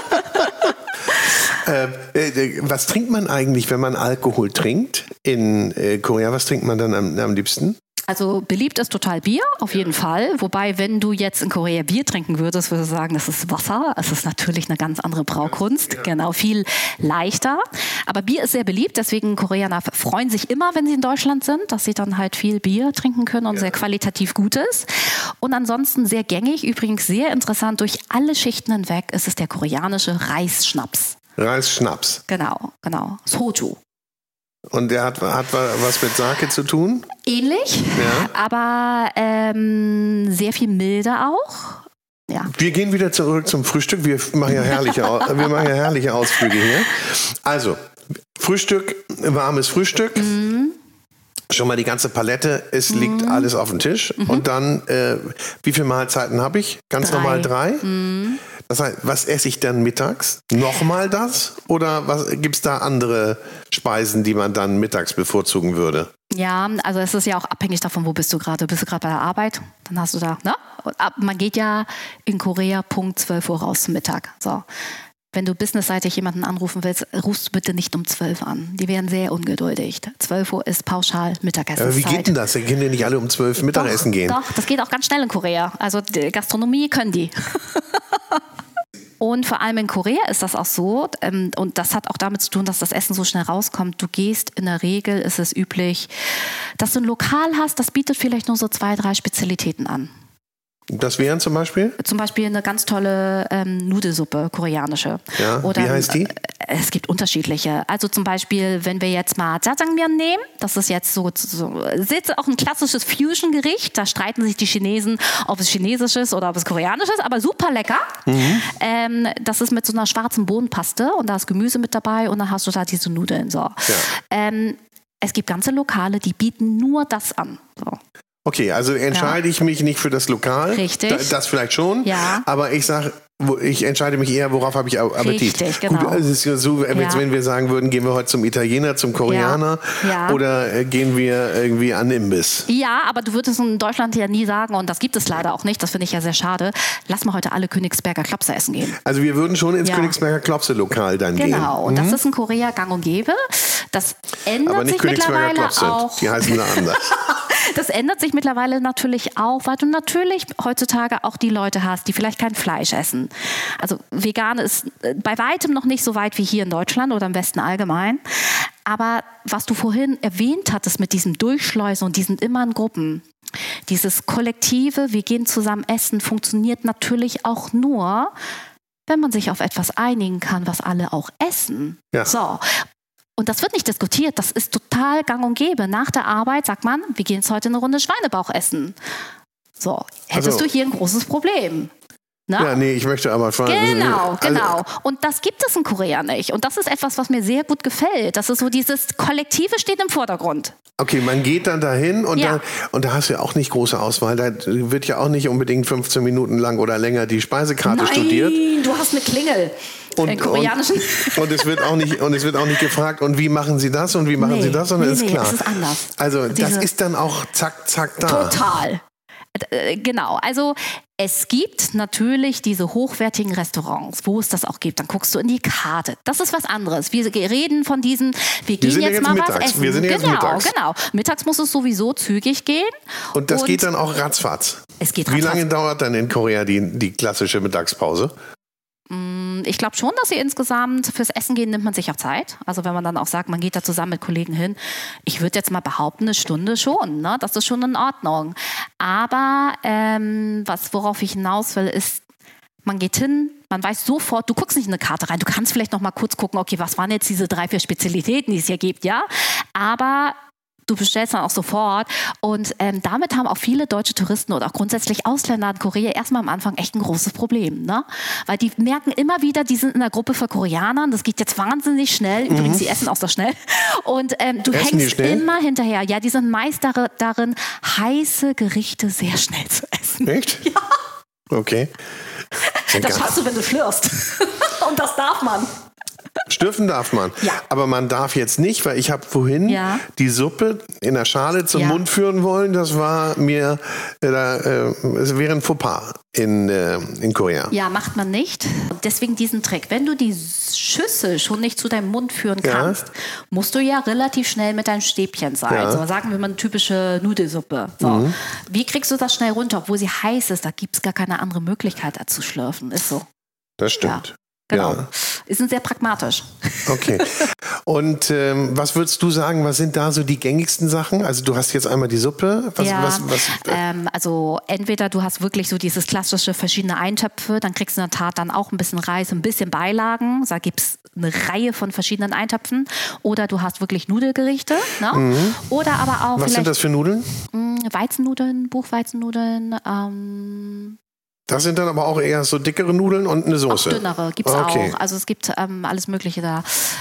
äh, äh, was trinkt man eigentlich, wenn man Alkohol trinkt in äh, Korea? Was trinkt man dann am, am liebsten? Also beliebt ist total Bier, auf jeden Fall. Wobei, wenn du jetzt in Korea Bier trinken würdest, würdest du sagen, das ist Wasser. Es ist natürlich eine ganz andere Braukunst. Ja. Genau, viel leichter. Aber Bier ist sehr beliebt, deswegen Koreaner freuen sich immer, wenn sie in Deutschland sind, dass sie dann halt viel Bier trinken können und ja. sehr qualitativ Gutes. Und ansonsten sehr gängig, übrigens sehr interessant, durch alle Schichten hinweg ist es der koreanische Reisschnaps. Reisschnaps. Genau, genau. Soju. Und der hat, hat was mit Sake zu tun? Ähnlich, ja. aber ähm, sehr viel milder auch. Ja. Wir gehen wieder zurück zum Frühstück. Wir machen ja herrliche, wir machen ja herrliche Ausflüge hier. Also, Frühstück, warmes Frühstück. Mhm. Schon mal die ganze Palette. Es mhm. liegt alles auf dem Tisch. Mhm. Und dann, äh, wie viele Mahlzeiten habe ich? Ganz drei. normal drei? Mhm. Das heißt, was esse ich dann mittags? Nochmal das? Oder gibt es da andere Speisen, die man dann mittags bevorzugen würde? Ja, also es ist ja auch abhängig davon, wo bist du gerade. Bist du gerade bei der Arbeit? Dann hast du da, ne? Man geht ja in Korea Punkt zwölf Uhr raus zum Mittag. So. wenn du businessseitig jemanden anrufen willst, rufst du bitte nicht um zwölf an. Die werden sehr ungeduldig. zwölf Uhr ist pauschal Mittagessenszeit. Aber wie geht denn das? Da können ja nicht alle um zwölf Mittagessen doch, gehen. Doch, das geht auch ganz schnell in Korea. Also die Gastronomie können die. Und vor allem in Korea ist das auch so, ähm, und das hat auch damit zu tun, dass das Essen so schnell rauskommt. Du gehst, in der Regel ist es üblich, dass du ein Lokal hast, das bietet vielleicht nur so zwei, drei Spezialitäten an. Das wären zum Beispiel? Zum Beispiel eine ganz tolle ähm, Nudelsuppe, koreanische. Ja, Oder, wie heißt die? Äh, es gibt unterschiedliche. Also zum Beispiel, wenn wir jetzt mal Jjajangmyeon nehmen, das ist jetzt so, so ist jetzt auch ein klassisches Fusion-Gericht. Da streiten sich die Chinesen, ob es chinesisch ist oder ob es koreanisch ist, aber super lecker. Mhm. Ähm, das ist mit so einer schwarzen Bohnenpaste und da ist Gemüse mit dabei und dann hast du da diese Nudeln. So. Ja. Ähm, es gibt ganze Lokale, die bieten nur das an. So. Okay, also entscheide ja. ich mich nicht für das Lokal. Richtig. Da, das vielleicht schon. Ja. Aber ich sage, ich entscheide mich eher, worauf habe ich Appetit. Richtig, genau. Gut, also es ist ja so, ja. wenn wir sagen würden, gehen wir heute zum Italiener, zum Koreaner ja. Ja. oder äh, gehen wir irgendwie an Imbiss. Ja, aber du würdest in Deutschland ja nie sagen, und das gibt es leider auch nicht, das finde ich ja sehr schade, lass mal heute alle Königsberger Klopse essen gehen. Also wir würden schon ins ja. Königsberger Klopse-Lokal dann genau. gehen. Genau, und mhm. das ist in Korea gang und gäbe. Das ändert aber nicht sich Königsberger mittlerweile Klopse, auch. die heißen da anders. Das ändert sich mittlerweile natürlich auch, weil du natürlich heutzutage auch die Leute hast, die vielleicht kein Fleisch essen. Also vegan ist bei weitem noch nicht so weit wie hier in Deutschland oder im Westen allgemein. Aber was du vorhin erwähnt hattest mit diesem Durchschleusen und diesen immer in Gruppen, dieses kollektive, wir gehen zusammen essen, funktioniert natürlich auch nur, wenn man sich auf etwas einigen kann, was alle auch essen. Ja. So. Und das wird nicht diskutiert, das ist total gang und gäbe. Nach der Arbeit sagt man, wir gehen jetzt heute eine Runde Schweinebauch essen. So, hättest also, du hier ein großes Problem. Na? Ja, nee, ich möchte aber fragen. Genau, also, genau. Und das gibt es in Korea nicht. Und das ist etwas, was mir sehr gut gefällt. Das ist so dieses Kollektive steht im Vordergrund. Okay, man geht dann dahin und, ja. da, und da hast du ja auch nicht große Auswahl. Da wird ja auch nicht unbedingt fünfzehn Minuten lang oder länger die Speisekarte Nein, studiert. Nein, du hast eine Klingel. Und, in koreanischen. Und, und, es wird auch nicht, und es wird auch nicht gefragt, und wie machen Sie das und wie machen nee, Sie das, sondern nee, ist nee, klar. Das ist anders. Also Diese, das ist dann auch zack, zack da. Total. Äh, genau, also es gibt natürlich diese hochwertigen Restaurants, wo es das auch gibt. Dann guckst du in die Karte. Das ist was anderes. Wir reden von diesen, wir gehen wir jetzt, jetzt mal mittags. was essen. Wir sind jetzt genau, mittags. genau. Mittags muss es sowieso zügig gehen. Und das und geht dann auch ratzfatz. Es geht ratzfatz. Wie lange dauert dann in Korea die, die klassische Mittagspause? Ich glaube schon, dass sie insgesamt fürs Essen gehen, nimmt man sich auch Zeit. Also wenn man dann auch sagt, man geht da zusammen mit Kollegen hin. Ich würde jetzt mal behaupten, eine Stunde schon. Ne? Das ist schon in Ordnung. Aber ähm, was, worauf ich hinaus will, ist, man geht hin, man weiß sofort, du guckst nicht in eine Karte rein. Du kannst vielleicht noch mal kurz gucken, okay, was waren jetzt diese drei, vier Spezialitäten, die es hier gibt, ja? Aber du bestellst dann auch sofort. Und ähm, damit haben auch viele deutsche Touristen oder auch grundsätzlich Ausländer in Korea erstmal am Anfang echt ein großes Problem. Ne? Weil die merken immer wieder, die sind in einer Gruppe für Koreanern. Das geht jetzt wahnsinnig schnell. Übrigens, mhm. die essen auch so schnell. Und ähm, du essen hängst immer hinterher. Ja, die sind meist dar- darin, heiße Gerichte sehr schnell zu essen. Echt? Ja. Okay. Das schaffst du, wenn du schlürfst. Und das darf man. Schlürfen darf man, ja. aber man darf jetzt nicht, weil ich habe vorhin ja. die Suppe in der Schale zum ja. Mund führen wollen. Das war mir, äh, äh, es wäre ein Fauxpas in, äh, in Korea. Ja, macht man nicht. Deswegen diesen Trick. Wenn du die Schüssel schon nicht zu deinem Mund führen kannst, ja. musst du ja relativ schnell mit deinem Stäbchen sein. Ja. So, sagen wir mal eine typische Nudelsuppe. So. Mhm. Wie kriegst du das schnell runter, obwohl sie heiß ist? Da gibt es gar keine andere Möglichkeit, da zu schlürfen. Ist so. Das stimmt. Ja. Genau. Ja. Die sind sehr pragmatisch. Okay. Und ähm, was würdest du sagen, was sind da so die gängigsten Sachen? Also du hast jetzt einmal die Suppe. Was, ja, was, was, äh? ähm, also entweder du hast wirklich so dieses klassische verschiedene Eintöpfe, dann kriegst du in der Tat dann auch ein bisschen Reis, ein bisschen Beilagen. Da gibt es eine Reihe von verschiedenen Eintöpfen. Oder du hast wirklich Nudelgerichte. Ne? Mhm. Oder aber auch was sind das für Nudeln? Weizennudeln, Buchweizennudeln, ähm... Das sind dann aber auch eher so dickere Nudeln und eine Soße? Auch dünnere gibt es okay. auch. Also es gibt ähm, alles Mögliche da.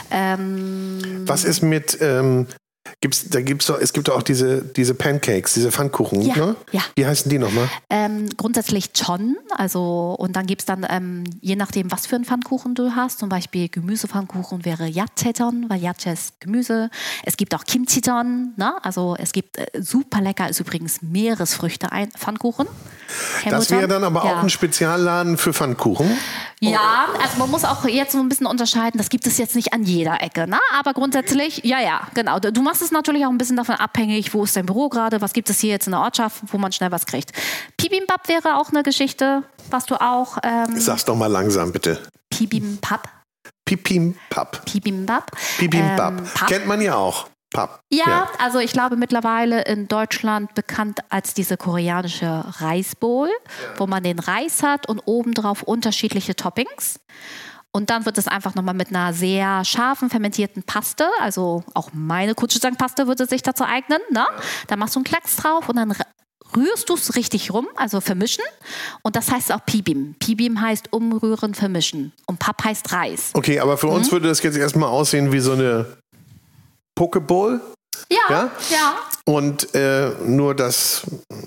Ähm, Was ist mit, ähm, gibt's, da gibt's doch, es gibt doch auch diese, diese Pancakes, diese Pfannkuchen, ja, ne? Ja. Wie heißen die nochmal? Ähm, grundsätzlich Chon, also und dann gibt es dann, ähm, je nachdem, was für einen Pfannkuchen du hast, zum Beispiel Gemüsepfannkuchen wäre Yacheton, weil Yache ist Gemüse. Es gibt auch Kimchiton, ne? Also es gibt äh, super lecker, ist übrigens Meeresfrüchte Pfannkuchen. Das wäre dann aber ja. auch ein Spezialladen für Pfannkuchen? Ja, also man muss auch jetzt so ein bisschen unterscheiden, das gibt es jetzt nicht an jeder Ecke, ne? Aber grundsätzlich, ja, ja, genau. Du machst es natürlich auch ein bisschen davon abhängig, wo ist dein Büro gerade, was gibt es hier jetzt in der Ortschaft, wo man schnell was kriegt. Bibimbap wäre auch eine Geschichte, was du auch... Ähm, Sag's doch mal langsam, bitte. Bibimbap. Bibimbap. Bibimbap. Bibimbap. Ähm, Pap. Kennt man ja auch. Pap. Ja, Ja, also ich glaube mittlerweile in Deutschland bekannt als diese koreanische Reisbowl, ja. wo man den Reis hat und obendrauf unterschiedliche Toppings. Und dann wird es einfach nochmal mit einer sehr scharfen, fermentierten Paste, also auch meine Gochujang-Paste würde sich dazu eignen, ne? Ja. Da machst du einen Klacks drauf und dann rührst du es richtig rum, also vermischen. Und das heißt auch Pibim. Pibim heißt umrühren, vermischen. Und Pap heißt Reis. Okay, aber für mhm. uns würde das jetzt erstmal aussehen wie so eine Pokeball. Ja, ja. ja. Und äh, nur, dass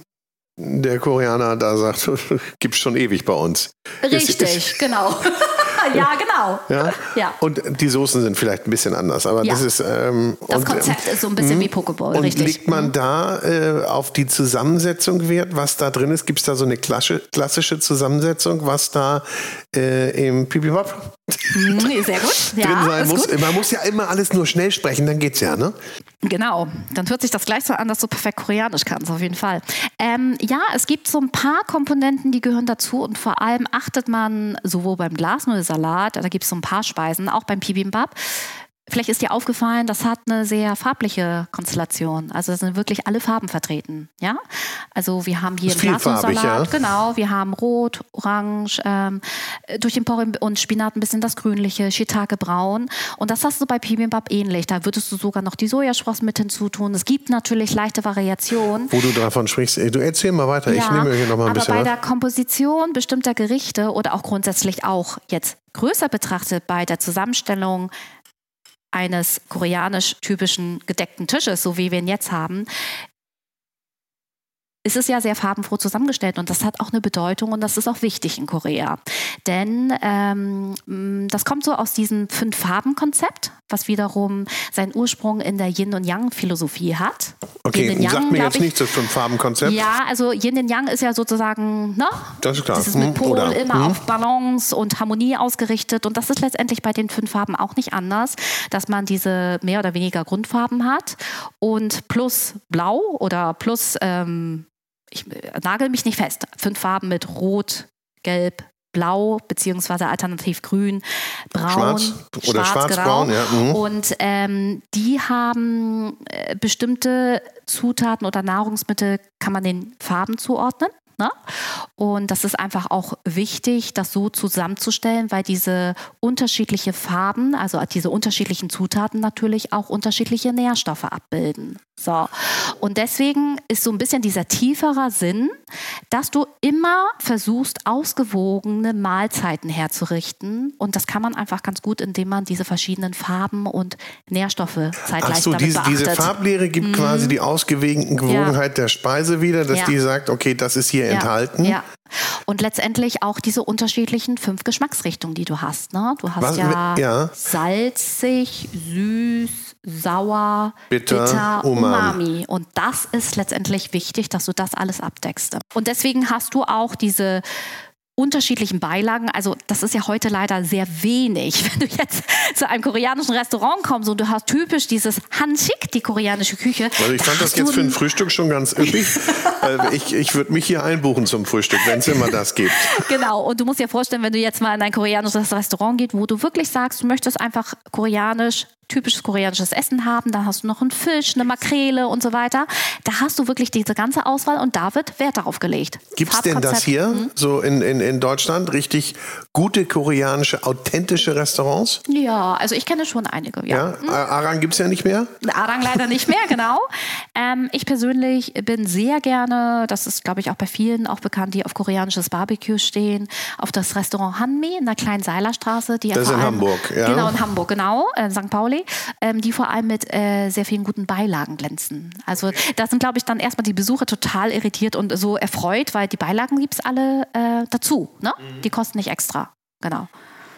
der Koreaner da sagt, gibt's schon ewig bei uns. Richtig, ist, ist, genau. Ja, genau. Ja? Ja. Und die Soßen sind vielleicht ein bisschen anders, aber ja. das ist... Ähm, das und, Konzept ist so ein bisschen mh. wie Pokeball, und richtig. Legt man mhm. da äh, auf die Zusammensetzung Wert, was da drin ist? Gibt es da so eine klassische, klassische Zusammensetzung, was da äh, im Bibimbap mhm, sehr gut. Ja, drin sein muss? Gut. Man muss ja immer alles nur schnell sprechen, dann geht's ja, ne? Genau, dann hört sich das gleich so an, dass du perfekt Koreanisch kannst, auf jeden Fall. Ähm, ja, es gibt so ein paar Komponenten, die gehören dazu und vor allem achtet man sowohl beim Glasnudelsalat, da gibt es so ein paar Speisen, auch beim Bibimbap. Vielleicht ist dir aufgefallen, das hat eine sehr farbliche Konstellation. Also da sind wirklich alle Farben vertreten. Ja? Also wir haben hier einen Glasnudelsalat, ja. genau, wir haben Rot, Orange, ähm, durch den Porree und Spinat ein bisschen das Grünliche, Shiitake braun. Und das hast du bei Bibimbap ähnlich. Da würdest du sogar noch die Sojasprossen mit hinzutun. Es gibt natürlich leichte Variationen. Wo du davon sprichst, du erzähl mal weiter. Ja, ich nehme hier noch mal ein aber bisschen bei was. der Komposition bestimmter Gerichte oder auch grundsätzlich auch jetzt größer betrachtet bei der Zusammenstellung eines koreanisch-typischen gedeckten Tisches, so wie wir ihn jetzt haben, ist es ja sehr farbenfroh zusammengestellt und das hat auch eine Bedeutung und das ist auch wichtig in Korea. Denn ähm, das kommt so aus diesem Fünf-Farben-Konzept, was wiederum seinen Ursprung in der Yin- und Yang-Philosophie hat. Okay, Yin und Yang, sag mir jetzt ich, nicht das Fünf-Farben-Konzept. Ja, also Yin und Yang ist ja sozusagen, ne? Das ist klar. Das ist mit Pol Oder, immer hm. auf Balance und Harmonie ausgerichtet und das ist letztendlich bei den fünf Farben auch nicht anders, dass man diese mehr oder weniger Grundfarben hat und plus Blau oder plus ähm, ich nagel mich nicht fest, fünf Farben mit Rot, Gelb, Blau, beziehungsweise alternativ Grün, Braun, Schwarz oder Schwarz, Schwarz-Braun, genau. ja. Mhm. Und ähm, die haben äh, bestimmte Zutaten oder Nahrungsmittel, kann man den Farben zuordnen. Ne? Und das ist einfach auch wichtig, das so zusammenzustellen, weil diese unterschiedlichen Farben, also diese unterschiedlichen Zutaten natürlich auch unterschiedliche Nährstoffe abbilden. So. Und deswegen ist so ein bisschen dieser tiefere Sinn, dass du immer versuchst, ausgewogene Mahlzeiten herzurichten. Und das kann man einfach ganz gut, indem man diese verschiedenen Farben und Nährstoffe zeitgleich Ach so, damit diese, beachtet. diese Farblehre gibt mhm. quasi die ausgewogene Gewogenheit ja. der Speise wieder, dass ja. die sagt, okay, das ist hier ja. enthalten. Ja. Und letztendlich auch diese unterschiedlichen fünf Geschmacksrichtungen, die du hast. Ne? Du hast Was, ja, ja salzig, süß, sauer, bitter, bitter umami. umami. Und das ist letztendlich wichtig, dass du das alles abdeckst. Und deswegen hast du auch diese unterschiedlichen Beilagen, also das ist ja heute leider sehr wenig. Wenn du jetzt zu einem koreanischen Restaurant kommst und du hast typisch dieses Hansik, die koreanische Küche. Also ich fand das jetzt für ein Frühstück schon ganz üppig. ich ich würde mich hier einbuchen zum Frühstück, wenn es immer das gibt. Genau, und du musst dir vorstellen, wenn du jetzt mal in ein koreanisches Restaurant gehst, wo du wirklich sagst, du möchtest einfach koreanisch, typisches koreanisches Essen haben, da hast du noch einen Fisch, eine Makrele und so weiter. Da hast du wirklich diese ganze Auswahl und da wird Wert darauf gelegt. Gibt es denn das hier, hm? so in, in, in Deutschland, richtig gute koreanische, authentische Restaurants? Ja, also ich kenne schon einige. Ja, ja? Arang gibt es ja nicht mehr? Arang leider nicht mehr, genau. ähm, ich persönlich bin sehr gerne, das ist glaube ich auch bei vielen auch bekannt, die auf koreanisches Barbecue stehen, auf das Restaurant Hanmi in der kleinen Seilerstraße. Die das ist in allem, Hamburg, ja. Genau, in Hamburg, genau, in Sankt Pauli. Ähm, die vor allem mit äh, sehr vielen guten Beilagen glänzen. Also da sind, glaube ich, dann erstmal die Besucher total irritiert und so erfreut, weil die Beilagen gibt es alle äh, dazu. Ne? Mhm. Die kosten nicht extra. Genau.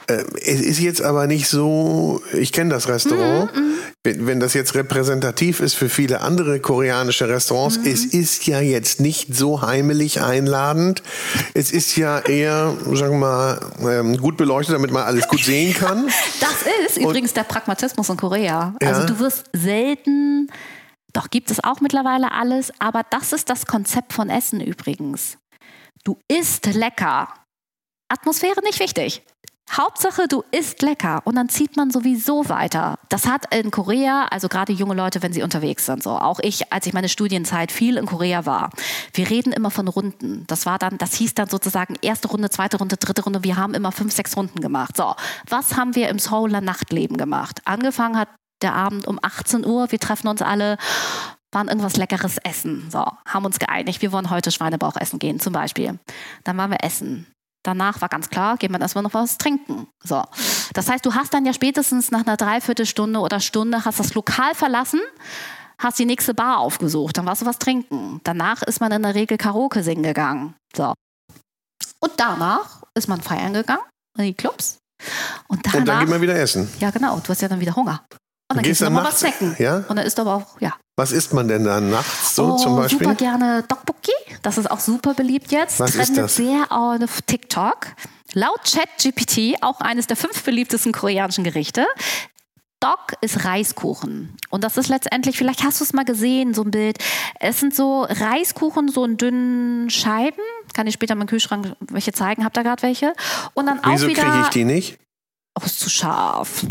Äh, es ist jetzt aber nicht so, ich kenne das Restaurant, mhm, wenn, wenn das jetzt repräsentativ ist für viele andere koreanische Restaurants, mhm. es ist ja jetzt nicht so heimelig einladend. Es ist ja eher, sagen wir mal, ähm, gut beleuchtet, damit man alles gut sehen kann. Das ist Und, übrigens der Pragmatismus in Korea. Ja. Also du wirst selten, doch gibt es auch mittlerweile alles, aber das ist das Konzept von Essen übrigens. Du isst lecker. Atmosphäre nicht wichtig. Hauptsache, du isst lecker und dann zieht man sowieso weiter. Das hat in Korea, also gerade junge Leute, wenn sie unterwegs sind, so auch ich, als ich meine Studienzeit viel in Korea war, wir reden immer von Runden. Das war dann, das hieß dann sozusagen erste Runde, zweite Runde, dritte Runde. Wir haben immer fünf, sechs Runden gemacht. So, was haben wir im Seouler Nachtleben gemacht? Angefangen hat der Abend um achtzehn Uhr. Wir treffen uns alle, waren irgendwas Leckeres essen. So, haben uns geeinigt, wir wollen heute Schweinebauch essen gehen, zum Beispiel. Dann waren wir essen. Danach war ganz klar, gehen wir erstmal noch was trinken. So. Das heißt, du hast dann ja spätestens nach einer Dreiviertelstunde oder Stunde hast das Lokal verlassen, hast die nächste Bar aufgesucht, dann warst du was trinken. Danach ist man in der Regel Karaoke singen gegangen. So. Und danach ist man feiern gegangen in die Clubs. Und, danach, und dann geht man wieder essen. Ja, genau. Du hast ja dann wieder Hunger. Und dann gehst gehst du nochmal nachts, was snacken. Ja? Und dann isst du aber auch, ja. Was isst man denn da nachts so oh, zum Beispiel? Super gerne Tteokbokki. Das ist auch super beliebt jetzt. Was Trendet ist das? sehr auf TikTok. Laut ChatGPT auch eines der fünf beliebtesten koreanischen Gerichte. Tteok ist Reiskuchen. Und das ist letztendlich, vielleicht hast du es mal gesehen, so ein Bild. Es sind so Reiskuchen, so in dünnen Scheiben. Kann ich später mal im Kühlschrank welche zeigen. Habt ihr gerade welche? Und dann Wieso auch wieder. kriege ich die nicht? Oh, ist zu scharf.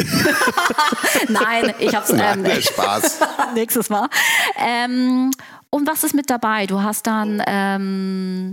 Nein, ich hab's Nein, ähm, Spaß. nächstes Mal. Ähm, und was ist mit dabei? Du hast dann ähm,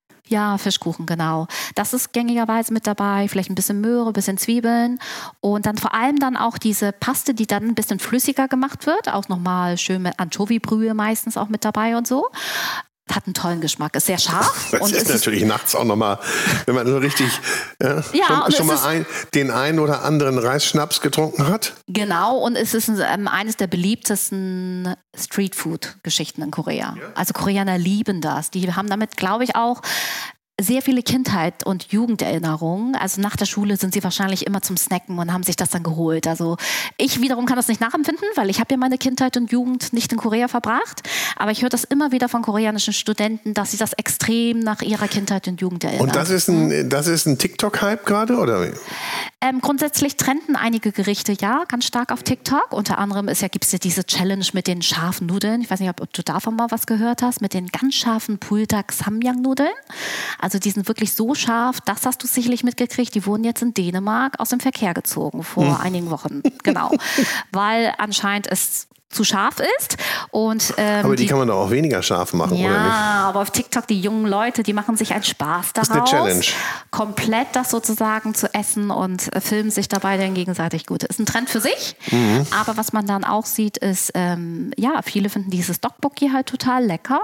ja Fischkuchen, genau. Das ist gängigerweise mit dabei. Vielleicht ein bisschen Möhre, ein bisschen Zwiebeln und dann vor allem dann auch diese Paste, die dann ein bisschen flüssiger gemacht wird. Auch nochmal schön mit Anchovy-Brühe meistens auch mit dabei und so. Hat einen tollen Geschmack, ist sehr scharf. Das und ist natürlich nachts auch nochmal, wenn man so richtig ja, ja, schon, schon mal ist, ein, den einen oder anderen Reisschnaps getrunken hat. Genau, und es ist ähm, eines der beliebtesten Streetfood-Geschichten in Korea. Ja. Also Koreaner lieben das. Die haben damit, glaube ich, auch sehr viele Kindheit- und Jugenderinnerungen. Also nach der Schule sind sie wahrscheinlich immer zum Snacken und haben sich das dann geholt. Also ich wiederum kann das nicht nachempfinden, weil ich habe ja meine Kindheit und Jugend nicht in Korea verbracht. Aber ich höre das immer wieder von koreanischen Studenten, dass sie das extrem nach ihrer Kindheit und Jugend erinnern. Und das ist ein, das ist ein TikTok-Hype gerade, oder? Ähm, grundsätzlich trenden einige Gerichte ja ganz stark auf TikTok. Unter anderem ist ja, gibt es ja diese Challenge mit den scharfen Nudeln. Ich weiß nicht, ob du davon mal was gehört hast, mit den ganz scharfen Puldak Samyang-Nudeln. Also die sind wirklich so scharf, das hast du sicherlich mitgekriegt, die wurden jetzt in Dänemark aus dem Verkehr gezogen vor hm. einigen Wochen. Genau, weil anscheinend es zu scharf ist. Und, ähm, aber die, die kann man doch auch weniger scharf machen, ja, oder nicht? Ja, aber auf TikTok, die jungen Leute, die machen sich einen Spaß daraus. Das ist eine Challenge. Komplett das sozusagen zu essen und äh, filmen sich dabei dann gegenseitig gut. Ist ein Trend für sich. Mhm. Aber was man dann auch sieht, ist, ähm, ja, viele finden dieses Tteokbokki halt total lecker.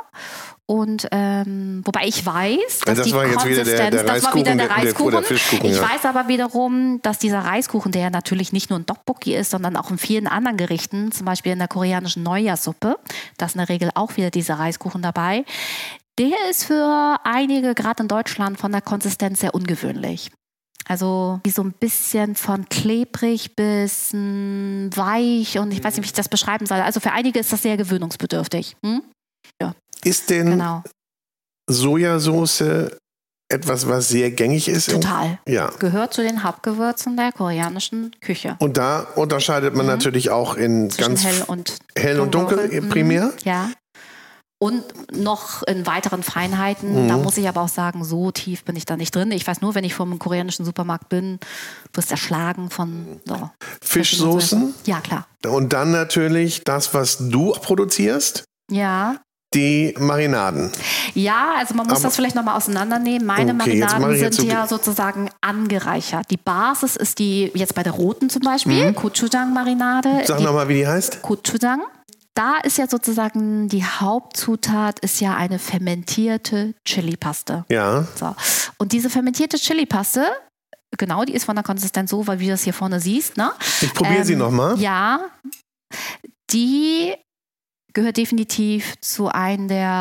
Und ähm, wobei ich weiß, dass das die war jetzt wieder der, der das war wieder der Reiskuchen. Der, der Fischkuchen, ich ja. weiß aber wiederum, dass dieser Reiskuchen, der ja natürlich nicht nur ein Tteokbokki ist, sondern auch in vielen anderen Gerichten, zum Beispiel in der koreanischen Neujahrssuppe, da ist in der Regel auch wieder dieser Reiskuchen dabei, der ist für einige, gerade in Deutschland, von der Konsistenz sehr ungewöhnlich. Also wie so ein bisschen von klebrig bis mh, weich und ich weiß nicht, wie ich das beschreiben soll. Also für einige ist das sehr gewöhnungsbedürftig. Hm? Ja. Ist denn genau. Sojasauce etwas, was sehr gängig ist? Total. Ja. Gehört zu den Hauptgewürzen der koreanischen Küche. Und da unterscheidet man mhm. natürlich auch in Zwischen ganz hell und hell und dunkel, dunkel primär. Ja. Und noch in weiteren Feinheiten. Mhm. Da muss ich aber auch sagen, so tief bin ich da nicht drin. Ich weiß nur, wenn ich vor einem koreanischen Supermarkt bin, wirst du erschlagen von so, Fischsoßen. Ja, klar. Und dann natürlich das, was du produzierst. Ja. Die Marinaden. Ja, also man muss Aber, das vielleicht nochmal auseinandernehmen. Meine okay, Marinaden sind so ja sozusagen angereichert. Die Basis ist die, jetzt bei der roten zum Beispiel, mhm. Gochujang-Marinade. Sag nochmal, wie die heißt. Gochujang. Da ist ja sozusagen die Hauptzutat ist ja eine fermentierte Chili-Paste. Ja. So. Und diese fermentierte Chili-Paste, genau, die ist von der Konsistenz so, weil wie du das hier vorne siehst. Ne? Ich probiere ähm, sie nochmal. Ja, die gehört definitiv zu einem der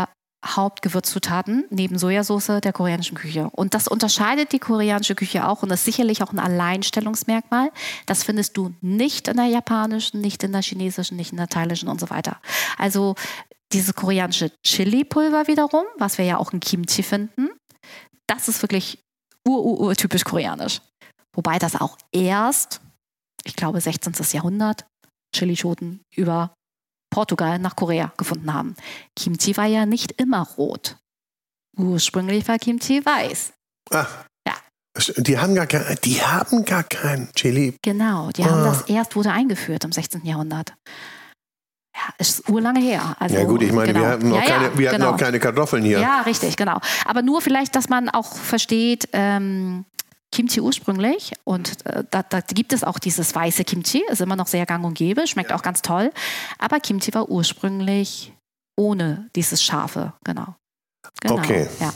Hauptgewürzzutaten neben Sojasauce der koreanischen Küche. Und das unterscheidet die koreanische Küche auch und ist sicherlich auch ein Alleinstellungsmerkmal. Das findest du nicht in der japanischen, nicht in der chinesischen, nicht in der thailändischen und so weiter. Also dieses koreanische Chili-Pulver wiederum, was wir ja auch in Kimchi finden, das ist wirklich ur-ur-ur-typisch koreanisch. Wobei das auch erst, ich glaube, sechzehnten. Jahrhundert Chilischoten über Portugal nach Korea gefunden haben. Kimchi war ja nicht immer rot. Ursprünglich war Kimchi weiß. Ah. Ja. Die haben gar kein, die haben gar kein Chili. Genau, die ah. haben das erst, wurde eingeführt im sechzehnten. Jahrhundert. Ja, ist urlange her. Also, ja gut, ich meine, genau. wir hatten noch ja, keine, ja, wir hatten genau. noch keine Kartoffeln hier. Ja, richtig, genau. Aber nur vielleicht, dass man auch versteht, ähm, Kimchi ursprünglich und äh, da, da gibt es auch dieses weiße Kimchi, ist immer noch sehr gang und gäbe, schmeckt ja. auch ganz toll. Aber Kimchi war ursprünglich ohne dieses Scharfe, genau. genau. Okay. Ja.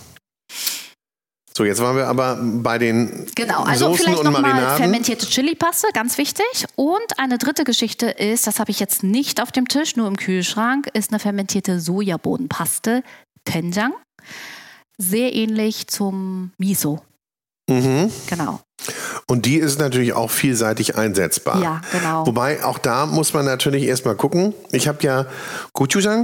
So, jetzt waren wir aber bei den genau, also Soßen vielleicht und noch mal Marinaden. Fermentierte Chili-Paste, ganz wichtig. Und eine dritte Geschichte ist, das habe ich jetzt nicht auf dem Tisch, nur im Kühlschrank, ist eine fermentierte Sojabohnenpaste, Doenjang. Sehr ähnlich zum Miso. Mhm. Genau. Und die ist natürlich auch vielseitig einsetzbar. Ja, genau. Wobei, auch da muss man natürlich erstmal gucken. Ich habe ja Gochujang.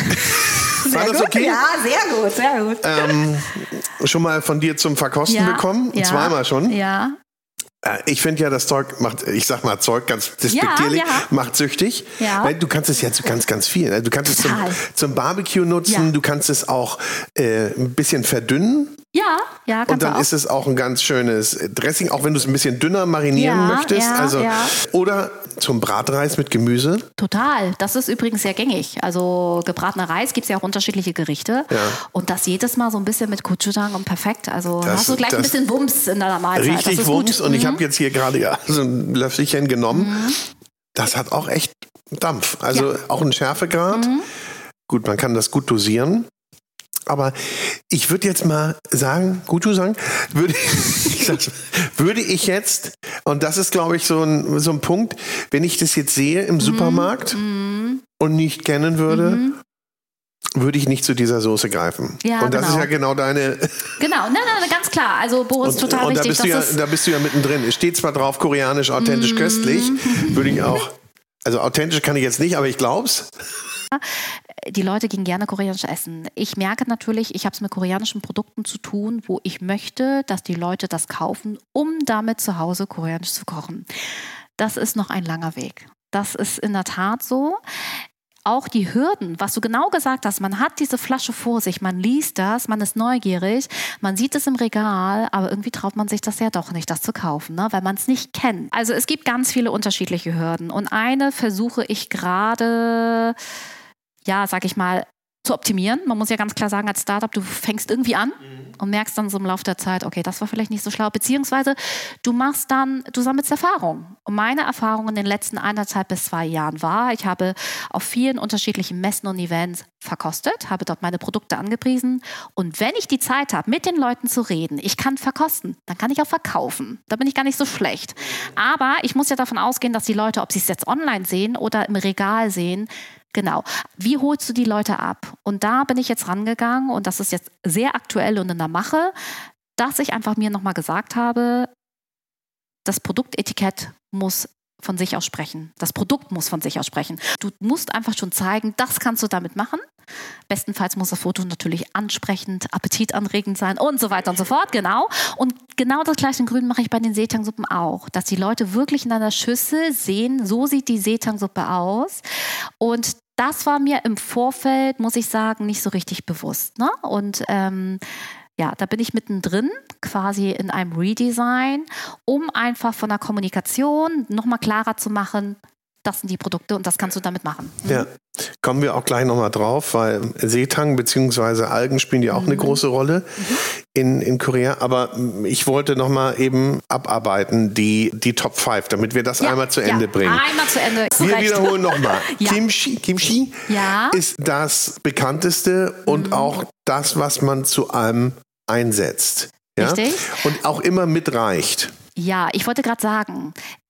War das okay? Ja, sehr gut, sehr gut. Ähm, schon mal von dir zum Verkosten ja, bekommen. Ja, Zweimal schon. Ja. Ich finde ja, das Zeug macht, ich sag mal Zeug ganz despektierlich, ja, ja. macht süchtig. Ja. Weil du kannst es ja zu ganz, ganz viel. Du kannst Total. es zum, zum Barbecue nutzen, Ja. du kannst es auch äh, ein bisschen verdünnen. Ja, ja, kannst Und dann du auch. ist es auch ein ganz schönes Dressing, auch wenn du es ein bisschen dünner marinieren Ja, möchtest. ja, also, ja. Oder zum Bratreis mit Gemüse. Total. Das ist übrigens sehr gängig. Also gebratener Reis gibt es ja auch unterschiedliche Gerichte. Ja. Und das jedes Mal so ein bisschen mit Gochujang und perfekt. Also Das- hast du gleich ein das- bisschen Wumms in deiner Mahlzeit. das Richtig ist Wumms. gut. Und ich Mhm. habe jetzt hier gerade ja, so ein Löffelchen genommen. Das hat auch echt Dampf. Also Ja. auch ein Schärfegrad. Mhm. Gut, man kann das gut dosieren. Aber ich würde jetzt mal sagen, gut du sagen, würde ich, sag's, würde ich jetzt, und das ist, glaube ich, so ein, so ein Punkt, wenn ich das jetzt sehe im Supermarkt Mhm. und nicht kennen würde, Mhm. würde ich nicht zu dieser Soße greifen. Ja, und das genau. ist ja genau deine... Genau, nein, nein, ganz klar. Also Boris, Und, total und da, wichtig. bist du ja, das ist, da bist du ja mittendrin. Es steht zwar drauf, koreanisch, authentisch, Mm. köstlich. Würde ich auch... Also authentisch kann ich jetzt nicht, aber ich glaub's. die Leute gehen gerne koreanisch essen. Ich merke natürlich, ich habe es mit koreanischen Produkten zu tun, wo ich möchte, dass die Leute das kaufen, um damit zu Hause koreanisch zu kochen. Das ist noch ein langer Weg. Das ist in der Tat so. Auch die Hürden, was du genau gesagt hast, man hat diese Flasche vor sich, man liest das, man ist neugierig, man sieht es im Regal, aber irgendwie traut man sich das ja doch nicht, das zu kaufen, ne? Weil man es nicht kennt. Also es gibt ganz viele unterschiedliche Hürden und eine versuche ich gerade, ja, sag ich mal, zu optimieren. Man muss ja ganz klar sagen, als Startup, du fängst irgendwie an und merkst dann so im Laufe der Zeit, okay, das war vielleicht nicht so schlau, beziehungsweise du machst dann, du sammelst Erfahrung. Und meine Erfahrung in den letzten eineinhalb bis zwei Jahren war, ich habe auf vielen unterschiedlichen Messen und Events verkostet, habe dort meine Produkte angepriesen und wenn ich die Zeit habe, mit den Leuten zu reden, ich kann verkosten, dann kann ich auch verkaufen. Da bin ich gar nicht so schlecht. Aber ich muss ja davon ausgehen, dass die Leute, ob sie es jetzt online sehen oder im Regal sehen, genau. Wie holst du die Leute ab? Und da bin ich jetzt rangegangen und das ist jetzt sehr aktuell und in der Mache, dass ich einfach mir nochmal gesagt habe, das Produktetikett muss von sich aus sprechen. Das Produkt muss von sich aus sprechen. Du musst einfach schon zeigen, das kannst du damit machen. Bestenfalls muss das Foto natürlich ansprechend, appetitanregend sein und so weiter und so fort, genau. Und genau das gleiche in Grün mache ich bei den Seetangsuppen auch, dass die Leute wirklich in einer Schüssel sehen, so sieht die Seetangsuppe aus. Und das war mir im Vorfeld, muss ich sagen, nicht so richtig bewusst. Ne? Und ähm, ja, da bin ich mittendrin, quasi in einem Redesign, um einfach von der Kommunikation nochmal klarer zu machen, das sind die Produkte und das kannst du damit machen. Mhm. Ja, kommen wir auch gleich nochmal drauf, weil Seetang bzw. Algen spielen ja auch mhm. eine große Rolle mhm. in, in Korea. Aber ich wollte nochmal eben abarbeiten, die, die Top fünf, damit wir das ja, einmal zu ja. Ende bringen. Einmal zu Ende. Wir Recht. wiederholen nochmal. ja. Kimchi, Kimchi ja. ist das bekannteste und mhm. auch das, was man zu allem einsetzt. Ja? Richtig. Und auch immer mitreicht. Ja, ich wollte gerade sagen,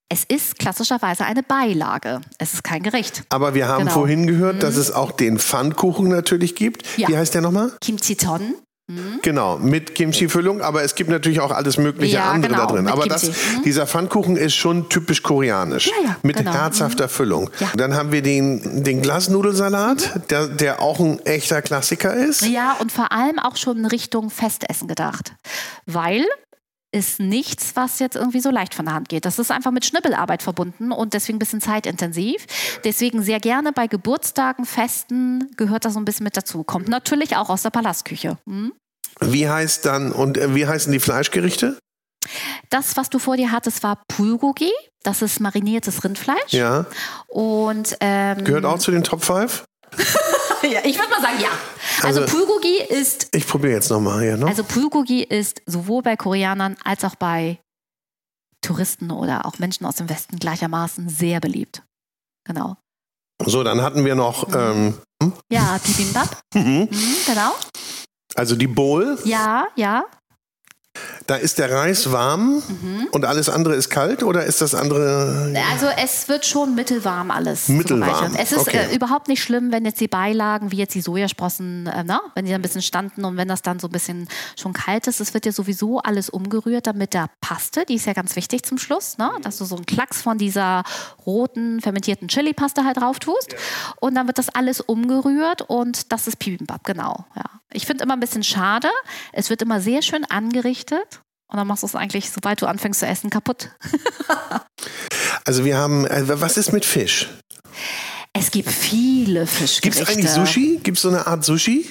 Es ist klassischerweise eine Beilage. Es ist kein Gericht. Aber wir haben genau. vorhin gehört, mhm. dass es auch den Pfannkuchen natürlich gibt. Ja. Wie heißt der nochmal? Kimchiton. Mhm. Genau, mit Kimchi-Füllung, aber es gibt natürlich auch alles mögliche ja, andere genau, da drin. Aber das, mhm. dieser Pfannkuchen ist schon typisch koreanisch, ja, ja, mit genau. herzhafter mhm. Füllung. Ja. Dann haben wir den, den Glasnudelsalat, mhm. der, der auch ein echter Klassiker ist. Ja, und vor allem auch schon in Richtung Festessen gedacht. Weil ist nichts, was jetzt irgendwie so leicht von der Hand geht. Das ist einfach mit Schnibbelarbeit verbunden und deswegen ein bisschen zeitintensiv. Deswegen sehr gerne bei Geburtstagen, Festen gehört das so ein bisschen mit dazu. Kommt natürlich auch aus der Palastküche. Hm? Wie heißt dann und wie heißen die Fleischgerichte? Das, was du vor dir hattest, war Bulgogi. Das ist mariniertes Rindfleisch. Ja. Und ähm, gehört auch zu den Top fünf? Ja, ich würde mal sagen, ja. Also, also Bulgogi ist... Ich probiere jetzt nochmal hier. Ne? Also Bulgogi ist sowohl bei Koreanern als auch bei Touristen oder auch Menschen aus dem Westen gleichermaßen sehr beliebt. Genau. So, dann hatten wir noch... Mhm. Ähm, ja, Bibimbap. Mhm. Mhm, genau. Also die Bowl. Ja, ja. Da ist der Reis warm mhm. und alles andere ist kalt oder ist das andere... Also es wird schon mittelwarm alles Mittelwarm, Es ist okay. äh, überhaupt nicht schlimm, wenn jetzt die Beilagen, wie jetzt die Sojasprossen, äh, na, wenn die dann ein bisschen standen und wenn das dann so ein bisschen schon kalt ist, es wird ja sowieso alles umgerührt, damit der Paste, die ist ja ganz wichtig zum Schluss, ne, dass du so einen Klacks von dieser roten, fermentierten Chili-Paste halt drauf tust ja. und dann wird das alles umgerührt und das ist Bibimbap, genau. Ja. Ich finde immer ein bisschen schade, es wird immer sehr schön angerichtet. Und dann machst du es eigentlich, sobald du anfängst zu essen, kaputt. Also wir haben, was ist mit Fisch? Es gibt viele Fischgerichte. Gibt es eigentlich Sushi? Gibt es so eine Art Sushi?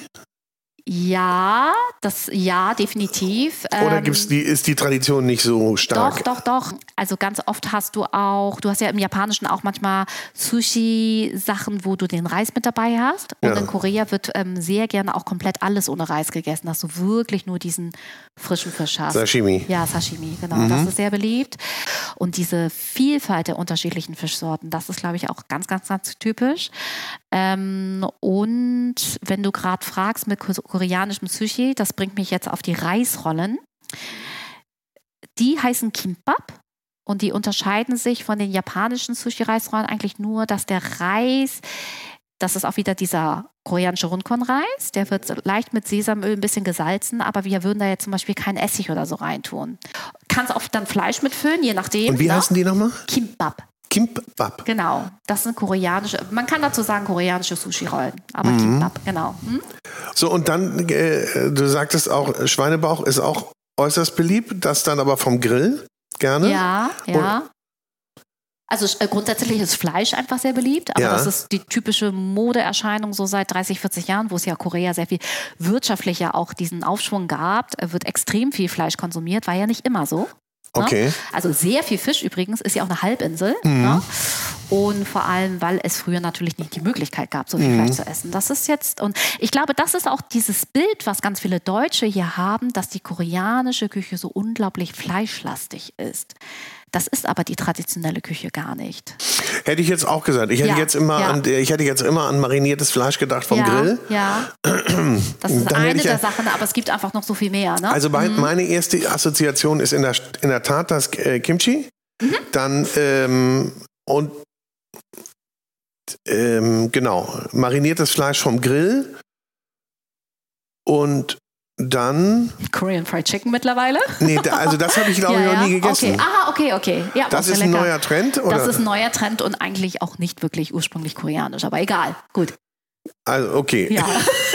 Ja, das, ja, definitiv. Oder gibt's die, ist die Tradition nicht so stark? Doch, doch, doch. Also ganz oft hast du auch, du hast ja im Japanischen auch manchmal Sushi-Sachen, wo du den Reis mit dabei hast. Und ja. in Korea wird ähm, sehr gerne auch komplett alles ohne Reis gegessen, dass du wirklich nur diesen frischen Fisch hast. Sashimi. Ja, Sashimi, genau. Mhm. Das ist sehr beliebt. Und diese Vielfalt der unterschiedlichen Fischsorten, das ist, glaube ich, auch ganz, ganz, ganz typisch. Ähm, und wenn du gerade fragst mit koreanischem Sushi, das bringt mich jetzt auf die Reisrollen. Die heißen Kimbap und die unterscheiden sich von den japanischen Sushi-Reisrollen eigentlich nur, dass der Reis, das ist auch wieder dieser koreanische Rundkornreis, der wird leicht mit Sesamöl ein bisschen gesalzen, aber wir würden da jetzt zum Beispiel keinen Essig oder so reintun. Kannst auch dann Fleisch mitfüllen, je nachdem. Und wie ne? heißen die nochmal? Kimbap. Kimbap. Genau, das sind koreanische, man kann dazu sagen koreanische Sushi-Rollen, aber mhm. Kimbap, genau. Hm? So, und dann, äh, du sagtest auch, Schweinebauch ist auch äußerst beliebt, das dann aber vom Grill gerne? Ja, ja. Und also äh, grundsätzlich ist Fleisch einfach sehr beliebt, aber ja. das ist die typische Modeerscheinung so seit dreißig, vierzig Jahren, wo es ja Korea sehr viel wirtschaftlicher auch diesen Aufschwung gab, äh, wird extrem viel Fleisch konsumiert, war ja nicht immer so. Okay. Ne? Also sehr viel Fisch übrigens, ist ja auch eine Halbinsel. Mhm. Ne? Und vor allem, weil es früher natürlich nicht die Möglichkeit gab, so viel mhm. Fleisch zu essen. Das ist jetzt, und ich glaube, das ist auch dieses Bild, was ganz viele Deutsche hier haben, dass die koreanische Küche so unglaublich fleischlastig ist. Das ist aber die traditionelle Küche gar nicht. Hätte ich jetzt auch gesagt. Ich hätte, ja, jetzt, immer ja. an, ich hätte jetzt immer an mariniertes Fleisch gedacht vom ja, Grill. Ja, das ist Dann eine ich, der Sachen, aber es gibt einfach noch so viel mehr. Ne? Also bei, mhm. meine erste Assoziation ist in der, in der Tat das äh, Kimchi. Mhm. Dann ähm, und ähm, genau, mariniertes Fleisch vom Grill. Und dann... Korean Fried Chicken mittlerweile? Nee, da, also das habe ich glaube ich ja, noch nie gegessen. Okay. Ah, okay, okay. Ja, das ist ein lecker. neuer Trend? Oder? Das ist ein neuer Trend und eigentlich auch nicht wirklich ursprünglich koreanisch, aber egal. Gut. Also, okay. Ja.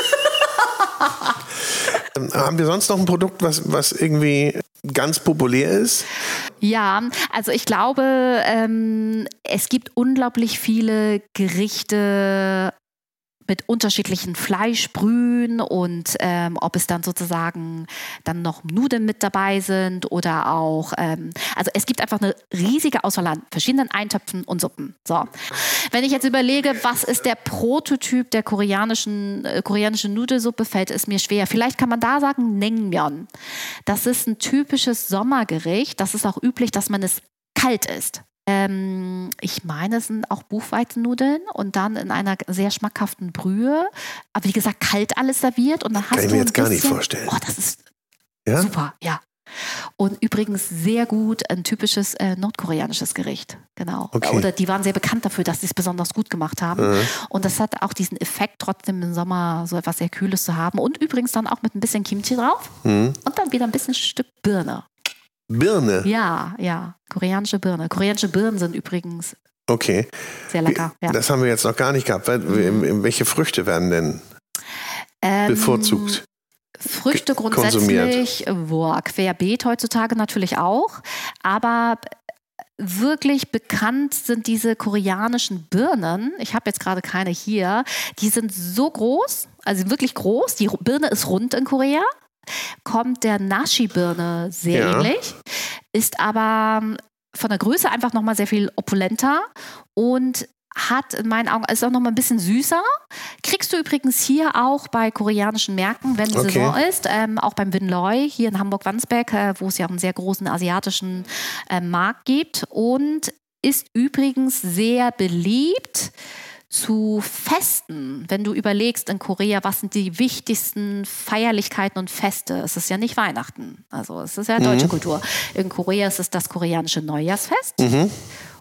Haben wir sonst noch ein Produkt, was, was irgendwie ganz populär ist? Ja, also ich glaube, ähm, es gibt unglaublich viele Gerichte mit unterschiedlichen Fleischbrühen und ähm, ob es dann sozusagen dann noch Nudeln mit dabei sind oder auch, ähm, also es gibt einfach eine riesige Auswahl an verschiedenen Eintöpfen und Suppen. So. Wenn ich jetzt überlege, was ist der Prototyp der koreanischen, äh, koreanischen Nudelsuppe, fällt es mir schwer. Vielleicht kann man da sagen Naengmyeon. Das ist ein typisches Sommergericht. Das ist auch üblich, dass man es kalt isst. Ähm, ich meine, es sind auch Buchweizennudeln und dann in einer sehr schmackhaften Brühe. Aber wie gesagt, kalt alles serviert. Und dann hast Kann ich du mir jetzt ein gar bisschen, nicht vorstellen. Oh, das ist ja? super, ja. Und übrigens sehr gut ein typisches äh, nordkoreanisches Gericht. Genau. Okay. Oder die waren sehr bekannt dafür, dass sie es besonders gut gemacht haben. Mhm. Und das hat auch diesen Effekt, trotzdem im Sommer so etwas sehr Kühles zu haben. Und übrigens dann auch mit ein bisschen Kimchi drauf. Mhm. Und dann wieder ein bisschen Stück Birne. Birne? Ja, ja. Koreanische Birne. Koreanische Birnen sind übrigens okay. sehr lecker. Wie, ja. Das haben wir jetzt noch gar nicht gehabt. Mhm. Welche Früchte werden denn ähm, bevorzugt? Früchte grundsätzlich, boah, querbeet heutzutage natürlich auch, aber wirklich bekannt sind diese koreanischen Birnen. Ich habe jetzt gerade keine hier. Die sind so groß, also wirklich groß. Die Birne ist rund in Korea, kommt der Nashi-Birne sehr ja. ähnlich, ist aber von der Größe einfach nochmal sehr viel opulenter und hat in meinen Augen, ist auch noch mal ein bisschen süßer. Kriegst du übrigens hier auch bei koreanischen Märkten, wenn okay. Saison ist, ähm, auch beim Winloy, hier in Hamburg-Wandsbek, äh, wo es ja einen sehr großen asiatischen äh, Markt gibt und ist übrigens sehr beliebt zu Festen. Wenn du überlegst in Korea, was sind die wichtigsten Feierlichkeiten und Feste? Es ist ja nicht Weihnachten, also es ist ja deutsche mhm. Kultur. In Korea ist es das koreanische Neujahrsfest. Mhm.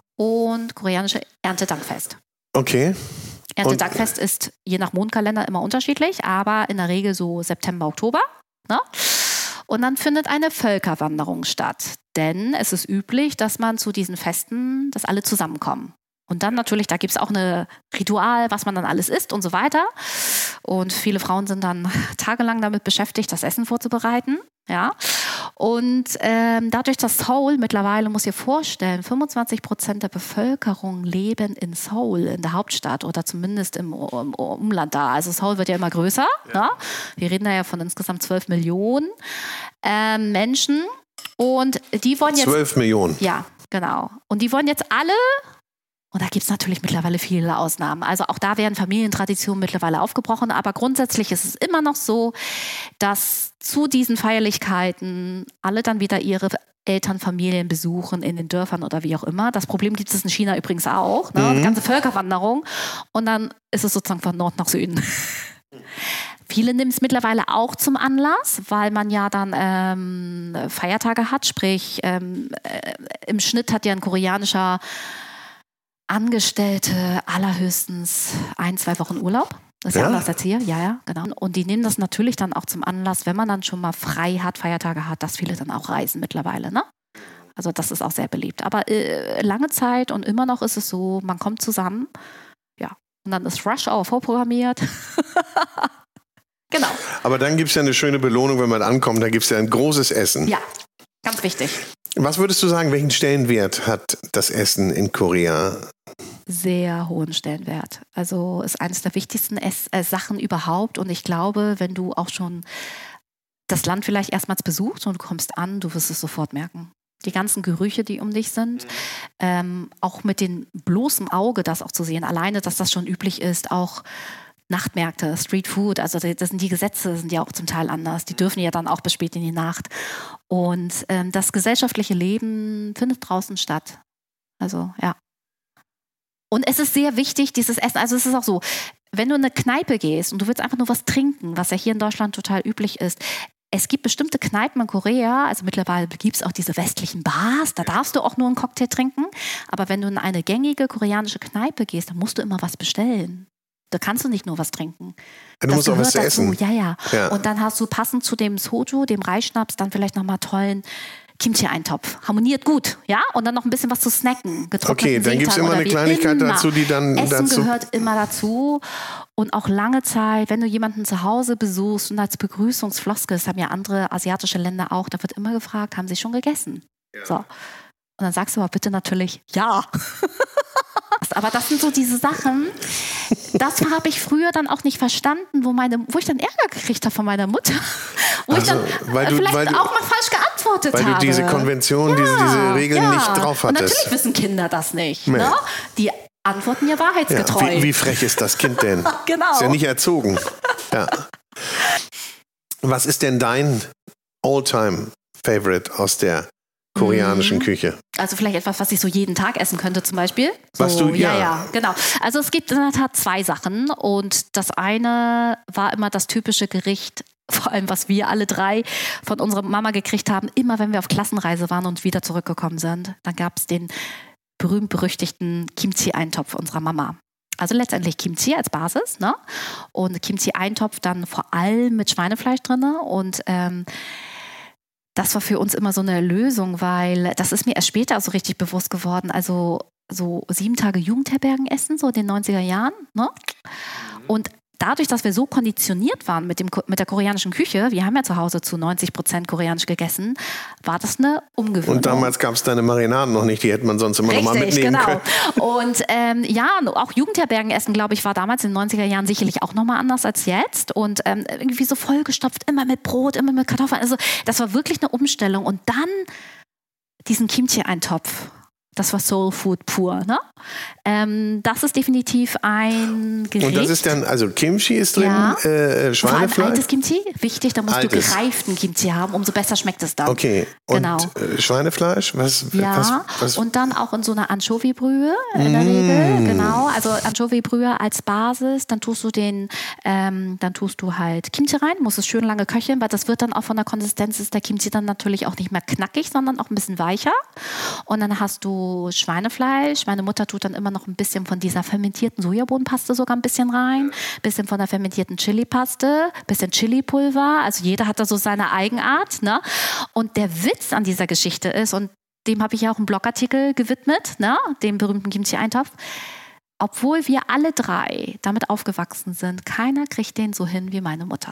Und koreanische Erntedankfest. Okay. Erntedankfest ist je nach Mondkalender immer unterschiedlich, aber in der Regel so September, Oktober. Ne? Und dann findet eine Völkerwanderung statt. Denn es ist üblich, dass man zu diesen Festen, dass alle zusammenkommen. Und dann natürlich, da gibt es auch ein Ritual, was man dann alles isst und so weiter. Und viele Frauen sind dann tagelang damit beschäftigt, das Essen vorzubereiten. Ja. Und ähm, dadurch, dass Seoul mittlerweile, muss ich dir vorstellen, fünfundzwanzig Prozent der Bevölkerung leben in Seoul, in der Hauptstadt oder zumindest im, im Umland da. Also Seoul wird ja immer größer. Ja. Ne? Wir reden da ja von insgesamt zwölf Millionen äh, Menschen. Und die wollen jetzt... zwölf Millionen? Ja, genau. Und die wollen jetzt alle... Und da gibt es natürlich mittlerweile viele Ausnahmen. Also auch da werden Familientraditionen mittlerweile aufgebrochen. Aber grundsätzlich ist es immer noch so, dass zu diesen Feierlichkeiten alle dann wieder ihre Elternfamilien besuchen in den Dörfern oder wie auch immer. Das Problem gibt es in China übrigens auch. Ne? Mhm. Die ganze Völkerwanderung. Und dann ist es sozusagen von Nord nach Süden. Viele nehmen es mittlerweile auch zum Anlass, weil man ja dann ähm, Feiertage hat. Sprich, ähm, äh, im Schnitt hat ja ein koreanischer Angestellte allerhöchstens ein, zwei Wochen Urlaub. Das ist ja, ja anders als hier. Ja, ja, genau. Und die nehmen das natürlich dann auch zum Anlass, wenn man dann schon mal frei hat, Feiertage hat, dass viele dann auch reisen mittlerweile, ne? Also das ist auch sehr beliebt. Aber äh, lange Zeit und immer noch ist es so, man kommt zusammen, ja. Und dann ist Rush Hour vorprogrammiert. Genau. Aber dann gibt es ja eine schöne Belohnung, wenn man ankommt. Da gibt es ja ein großes Essen. Ja, ganz wichtig. Was würdest du sagen, welchen Stellenwert hat das Essen in Korea? Sehr hohen Stellenwert. Also ist eines der wichtigsten Ess- äh, Sachen überhaupt. Und ich glaube, wenn du auch schon das Land vielleicht erstmals besuchst und du kommst an, du wirst es sofort merken. Die ganzen Gerüche, die um dich sind, ähm, auch mit dem bloßen Auge das auch zu sehen. Alleine, dass das schon üblich ist, auch Nachtmärkte, Street Food, also das sind die Gesetze, sind ja auch zum Teil anders. Die dürfen ja dann auch bis spät in die Nacht. Und ähm, das gesellschaftliche Leben findet draußen statt. Also, ja. Und es ist sehr wichtig, dieses Essen, also es ist auch so, wenn du in eine Kneipe gehst und du willst einfach nur was trinken, was ja hier in Deutschland total üblich ist, es gibt bestimmte Kneipen in Korea, also mittlerweile gibt es auch diese westlichen Bars, da darfst du auch nur einen Cocktail trinken, aber wenn du in eine gängige koreanische Kneipe gehst, dann musst du immer was bestellen. Da kannst du nicht nur was trinken. Du das musst auch was zu essen. Ja, ja, ja. Und dann hast du passend zu dem Soju, dem Reisschnaps, dann vielleicht nochmal tollen Kimchi-Eintopf. Harmoniert gut, ja? Und dann noch ein bisschen was zu snacken. Okay, dann gibt es immer eine Kleinigkeit immer. dazu, die dann Essen dazu... gehört immer dazu. Und auch lange Zeit, wenn du jemanden zu Hause besuchst und als Begrüßungsfloskel, das haben ja andere asiatische Länder auch, da wird immer gefragt, haben sie schon gegessen? Ja. So. Und dann sagst du aber bitte natürlich, ja. Aber das sind so diese Sachen, das habe ich früher dann auch nicht verstanden, wo, meine, wo ich dann Ärger gekriegt habe von meiner Mutter. Wo also, ich dann weil du, vielleicht weil du, auch mal falsch geantwortet weil habe. Weil du diese Konvention, ja, diese, diese Regeln ja. nicht drauf hattest. Und natürlich wissen Kinder das nicht. Nee. Ne? Die antworten ja wahrheitsgetreu. Ja, wie, wie frech ist das Kind denn? Genau. Ist ja nicht erzogen. Ja. Was ist denn dein All-Time-Favorite aus der koreanischen Küche? Also vielleicht etwas, was ich so jeden Tag essen könnte zum Beispiel. So, was du, ja. ja, ja, genau. Also es gibt in der Tat zwei Sachen und das eine war immer das typische Gericht vor allem was wir alle drei von unserer Mama gekriegt haben, immer wenn wir auf Klassenreise waren und wieder zurückgekommen sind, dann gab es den berühmt-berüchtigten Kimchi-Eintopf unserer Mama. Also letztendlich Kimchi als Basis, ne? Und Kimchi-Eintopf dann vor allem mit Schweinefleisch drin. Und ähm, das war für uns immer so eine Lösung, weil das ist mir erst später so richtig bewusst geworden. Also so sieben Tage Jugendherbergen essen, so in den neunziger Jahren, ne? Und dadurch, dass wir so konditioniert waren mit, dem, mit der koreanischen Küche, wir haben ja zu Hause zu neunzig Prozent koreanisch gegessen, war das eine Umgewöhnung. Und damals gab es deine Marinaden noch nicht, die hätte man sonst immer noch mal mitnehmen genau. können. Und ähm, ja, auch Jugendherbergen essen, glaube ich, war damals in den neunziger Jahren sicherlich auch nochmal anders als jetzt. Und ähm, irgendwie so vollgestopft, immer mit Brot, immer mit Kartoffeln. Also das war wirklich eine Umstellung. Und dann diesen Kimchi-Eintopf. Das war Soul Food pur, ne? Ähm, das ist definitiv ein Gericht. Und das ist dann, also Kimchi ist drin, ja. äh, Schweinefleisch? Vor allem altes Kimchi, wichtig, da musst altes. du gereiften Kimchi haben, umso besser schmeckt es dann. Okay, und genau. äh, Schweinefleisch? Was, ja, was, was? Und dann auch in so einer Anchovy-Brühe in der mm. Regel, genau. Also Anchovy-Brühe als Basis, dann tust du den, ähm, dann tust du halt Kimchi rein, musst es schön lange köcheln, weil das wird dann auch von der Konsistenz ist der Kimchi dann natürlich auch nicht mehr knackig, sondern auch ein bisschen weicher. Und dann hast du Schweinefleisch. Meine Mutter tut dann immer noch ein bisschen von dieser fermentierten Sojabohnenpaste sogar ein bisschen rein, ein bisschen von der fermentierten Chili-Paste, ein bisschen Chili-Pulver. Also jeder hat da so seine Eigenart, ne? Und der Witz an dieser Geschichte ist, und dem habe ich ja auch einen Blogartikel gewidmet, ne? Dem berühmten Kimchi-Eintopf. Obwohl wir alle drei damit aufgewachsen sind, keiner kriegt den so hin wie meine Mutter.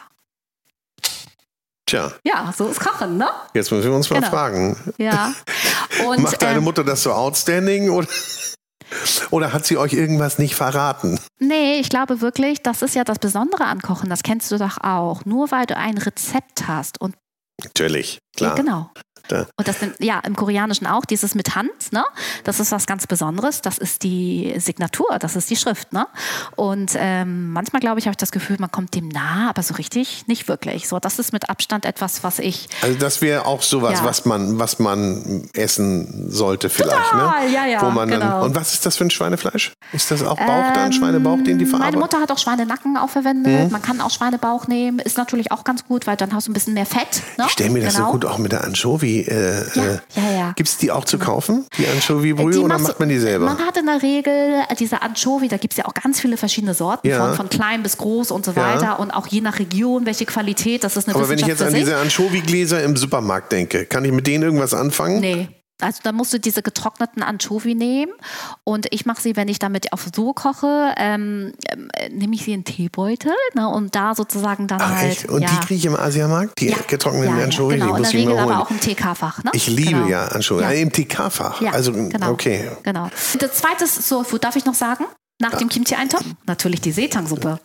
Tja. Ja, so ist Kochen, ne? Jetzt müssen wir uns mal genau. fragen. Ja. Und, macht deine ähm, Mutter das so outstanding oder, oder hat sie euch irgendwas nicht verraten? Nee, ich glaube wirklich, das ist ja das Besondere an Kochen, das kennst du doch auch. Nur weil du ein Rezept hast und natürlich, klar. Ja, genau. Da. Und das ja im Koreanischen auch, dieses mit Hand, ne? Das ist was ganz Besonderes, das ist die Signatur, das ist die Schrift, ne? Und ähm, manchmal, glaube ich, habe ich das Gefühl, man kommt dem nah, aber so richtig nicht wirklich. So, das ist mit Abstand etwas, was ich... Also das wäre auch sowas, ja. was man, was man essen sollte vielleicht, Total, ne? ja, ja, Wo man genau. dann, und was ist das für ein Schweinefleisch? Ist das auch Bauch dann, ähm, Schweinebauch, den die verarbeiten? Meine Mutter hat auch Schweinenacken auch verwendet, mhm. man kann auch Schweinebauch nehmen, ist natürlich auch ganz gut, weil dann hast du ein bisschen mehr Fett, ne? Ich stelle mir das genau. so gut auch mit der Anchovy. Äh, ja, ja, ja. Gibt es die auch zu kaufen, die Anchovy-Brühe, oder macht man die selber? Man hat in der Regel diese Anchovy, da gibt es ja auch ganz viele verschiedene Sorten, ja. von, von klein bis groß und so ja. weiter und auch je nach Region, welche Qualität, das ist eine Aber wenn ich Wissenschaft jetzt an für sich. diese Anchovy-Gläser im Supermarkt denke, kann ich mit denen irgendwas anfangen? Nee. Also da musst du diese getrockneten Anchovy nehmen und ich mache sie, wenn ich damit auf so koche, ähm, äh, nehme ich sie in Teebeutel, ne, und da sozusagen dann Ach, halt... echt? Und ja. die kriege ich im Asiamarkt, die ja. getrockneten ja, Anchovy, ja, genau. die muss in ich der mir Regel holen. aber auch im T K-Fach. Ne? Ich liebe genau. ja Anchovy, ja. im T K-Fach. Ja, also, genau. okay. Genau. Das zweite Soul Food, darf ich noch sagen? Nach ja. dem Kimchi-Eintopf? Natürlich die Seetang-Suppe.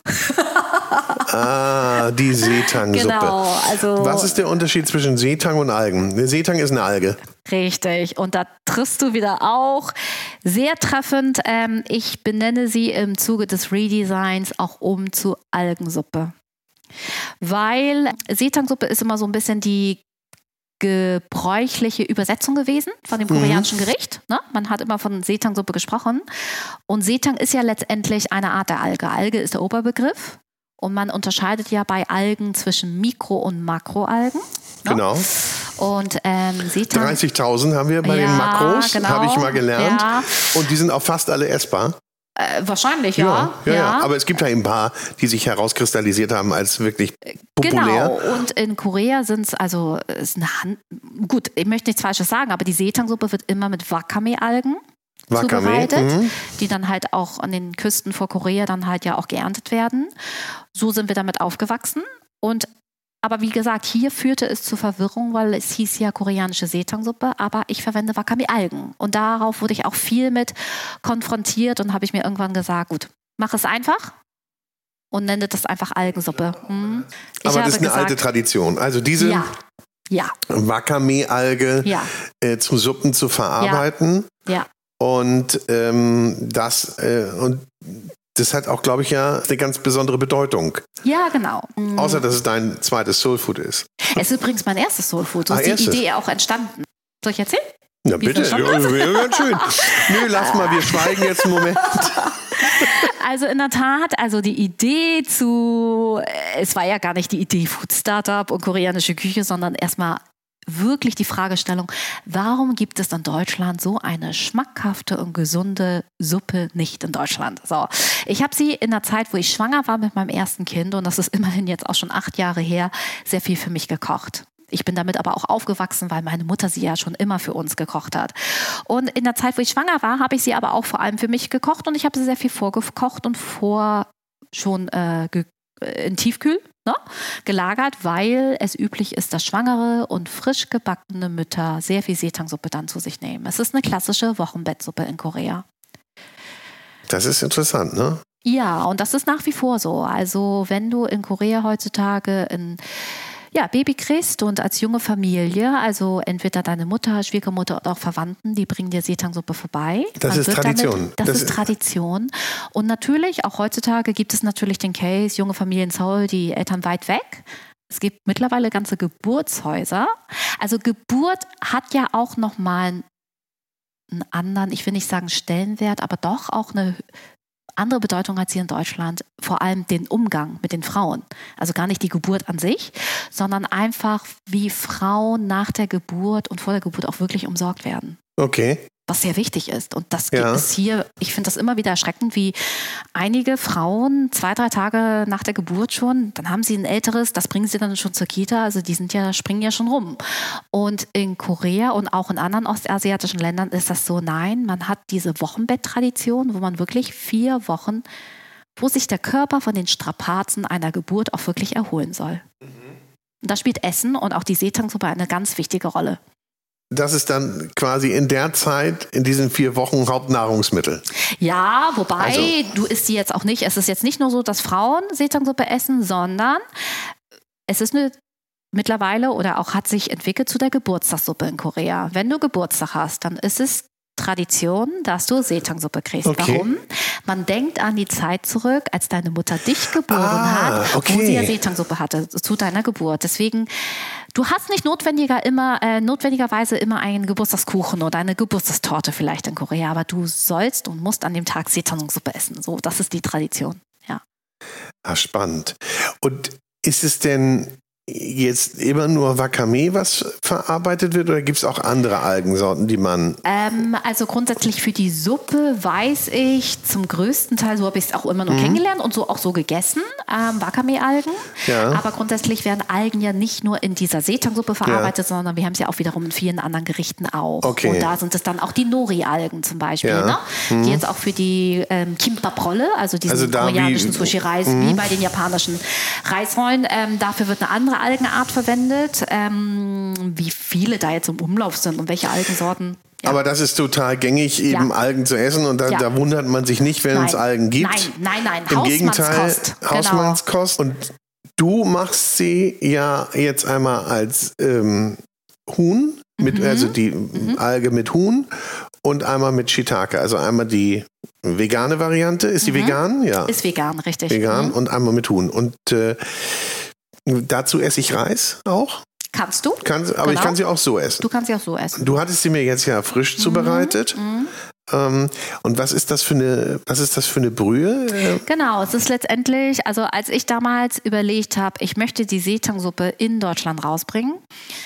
Ah, die Seetang-Suppe. Genau, also... Was ist der Unterschied zwischen Seetang und Algen? Eine Seetang ist eine Alge. Richtig. Und da triffst du wieder auch sehr treffend. Ähm, ich benenne sie im Zuge des Redesigns auch um zu Algensuppe. Weil Seetang-Suppe ist immer so ein bisschen die gebräuchliche Übersetzung gewesen von dem koreanischen mhm. Gericht. Ne? Man hat immer von Seetang-Suppe gesprochen. Und Seetang ist ja letztendlich eine Art der Alge. Alge ist der Oberbegriff. Und man unterscheidet ja bei Algen zwischen Mikro- und Makroalgen. Ne? Genau. Und ähm, Seetang... dreißigtausend haben wir bei ja, den Makros, genau. habe ich mal gelernt. Ja. Und die sind auch fast alle essbar. Äh, wahrscheinlich, ja. Ja, ja, ja. ja. Aber es gibt ja ein paar, die sich herauskristallisiert haben als wirklich populär. Genau, und in Korea sind es, also ist eine Hand, gut, ich möchte nichts Falsches sagen, aber die Seetang-Suppe wird immer mit Wakame-Algen Wakame, zubereitet, mhm. die dann halt auch an den Küsten vor Korea dann halt ja auch geerntet werden. So sind wir damit aufgewachsen. Und aber wie gesagt, hier führte es zu Verwirrung, weil es hieß ja koreanische Seetang-Suppe, aber ich verwende Wakame-Algen. Und darauf wurde ich auch viel mit konfrontiert und habe ich mir irgendwann gesagt, gut, mach es einfach und nenne das einfach Algensuppe. Hm. Aber das ist eine gesagt, alte Tradition. Also diese ja. Ja. Wakame-Alge ja. äh, zu Suppen zu verarbeiten. Ja. ja. Und ähm, das äh, und das hat auch, glaube ich, ja eine ganz besondere Bedeutung. Ja, genau. Mhm. Außer, dass es dein zweites Soulfood ist. Es ist übrigens mein erstes Soulfood. So ah, ist die erstes. Idee auch entstanden. Soll ich erzählen? Na bitte, ja, wäre ganz schön. Nö, lass mal, wir schweigen jetzt einen Moment. also in der Tat, also die Idee zu, es war ja gar nicht die Idee Food Startup und koreanische Küche, sondern erstmal wirklich die Fragestellung, warum gibt es in Deutschland so eine schmackhafte und gesunde Suppe nicht in Deutschland? So, ich habe sie in der Zeit, wo ich schwanger war mit meinem ersten Kind, und das ist immerhin jetzt auch schon acht Jahre her, sehr viel für mich gekocht. Ich bin damit aber auch aufgewachsen, weil meine Mutter sie ja schon immer für uns gekocht hat. Und in der Zeit, wo ich schwanger war, habe ich sie aber auch vor allem für mich gekocht, und ich habe sie sehr viel vorgekocht und vor schon äh, ge- in Tiefkühl ne, gelagert, weil es üblich ist, dass schwangere und frisch gebackene Mütter sehr viel Sejtang-Suppe dann zu sich nehmen. Es ist eine klassische Wochenbettsuppe in Korea. Das ist interessant, ne? Ja, und das ist nach wie vor so. Also wenn du in Korea heutzutage in Ja, Baby kriegst und als junge Familie, also entweder deine Mutter, Schwiegermutter oder auch Verwandten, die bringen dir Sejtang-Suppe vorbei. Das Man ist wird Tradition. Damit, das, Das ist Tradition. Und natürlich, auch heutzutage gibt es natürlich den Case, junge Familien in Seoul, die Eltern weit weg. Es gibt mittlerweile ganze Geburtshäuser. Also Geburt hat ja auch nochmal einen anderen, ich will nicht sagen Stellenwert, aber doch auch eine andere Bedeutung als hier in Deutschland, vor allem den Umgang mit den Frauen. Also gar nicht die Geburt an sich, sondern einfach, wie Frauen nach der Geburt und vor der Geburt auch wirklich umsorgt werden. Okay. Was sehr wichtig ist. Und das Ja. ist hier, ich finde das immer wieder erschreckend, wie einige Frauen zwei, drei Tage nach der Geburt schon, dann haben sie ein älteres, das bringen sie dann schon zur Kita, also die sind ja, springen ja schon rum. Und in Korea und auch in anderen ostasiatischen Ländern ist das so, nein, man hat diese Wochenbetttradition, wo man wirklich vier Wochen, wo sich der Körper von den Strapazen einer Geburt auch wirklich erholen soll. Mhm. Und da spielt Essen und auch die Sejtang-Suppe eine ganz wichtige Rolle. Das ist dann quasi in der Zeit, in diesen vier Wochen Hauptnahrungsmittel. Ja, wobei, Also, du isst die jetzt auch nicht. Es ist jetzt nicht nur so, dass Frauen Sejtang-Suppe essen, sondern es ist eine mittlerweile oder auch hat sich entwickelt zu der Geburtstagssuppe in Korea. Wenn du Geburtstag hast, dann ist es Tradition, dass du Sejtang-Suppe kriegst. Okay. Warum? Man denkt an die Zeit zurück, als deine Mutter dich geboren Ah, hat, okay. wo sie ja Sejtang-Suppe hatte, zu deiner Geburt. Deswegen, du hast nicht notwendiger immer, äh, notwendigerweise immer einen Geburtstagskuchen oder eine Geburtstagstorte vielleicht in Korea, aber du sollst und musst an dem Tag Sejtang-Suppe essen. So, das ist die Tradition. Ja. Ah, spannend. Und ist es denn jetzt immer nur Wakame, was verarbeitet wird, oder gibt es auch andere Algensorten, die man... Ähm, also grundsätzlich für die Suppe weiß ich zum größten Teil, so habe ich es auch immer nur mhm. kennengelernt und so auch so gegessen, ähm, Wakame-Algen. Ja. Aber grundsätzlich werden Algen ja nicht nur in dieser Sejtang-Suppe verarbeitet, ja. sondern wir haben es ja auch wiederum in vielen anderen Gerichten auch. Okay. Und da sind es dann auch die Nori-Algen zum Beispiel, Ja. ne? Mhm. die jetzt auch für die ähm, Kimbap-Rolle, also diesen Also da koreanischen wie- Sushi-Reis, Mhm. wie bei den japanischen Reisrollen, ähm, dafür wird eine andere Algenart verwendet. Ähm, wie viele da jetzt im Umlauf sind und welche Algensorten. Ja. Aber das ist total gängig, eben Ja. Algen zu essen, und da, Ja. da wundert man sich nicht, wenn Nein. es Algen gibt. Nein, nein, nein, Im Gegenteil, Hausmannskost. Genau. Hausmannskost. Und du machst sie ja jetzt einmal als ähm, Huhn, mit, Mhm. also die Mhm. Alge mit Huhn, und einmal mit Shiitake. Also einmal die vegane Variante. Ist die Mhm. vegan? Ja. Ist vegan, richtig. Vegan, Mhm. und einmal mit Huhn. Und äh, dazu esse ich Reis auch. Kannst du? Kann, aber Genau. ich kann sie auch so essen. Du kannst sie auch so essen. Du hattest sie mir jetzt ja frisch zubereitet. Mhm. Ähm, und was ist das für eine, was ist das für eine Brühe? Äh, Genau, es ist letztendlich, also als ich damals überlegt habe, ich möchte die Sejtang-Suppe in Deutschland rausbringen,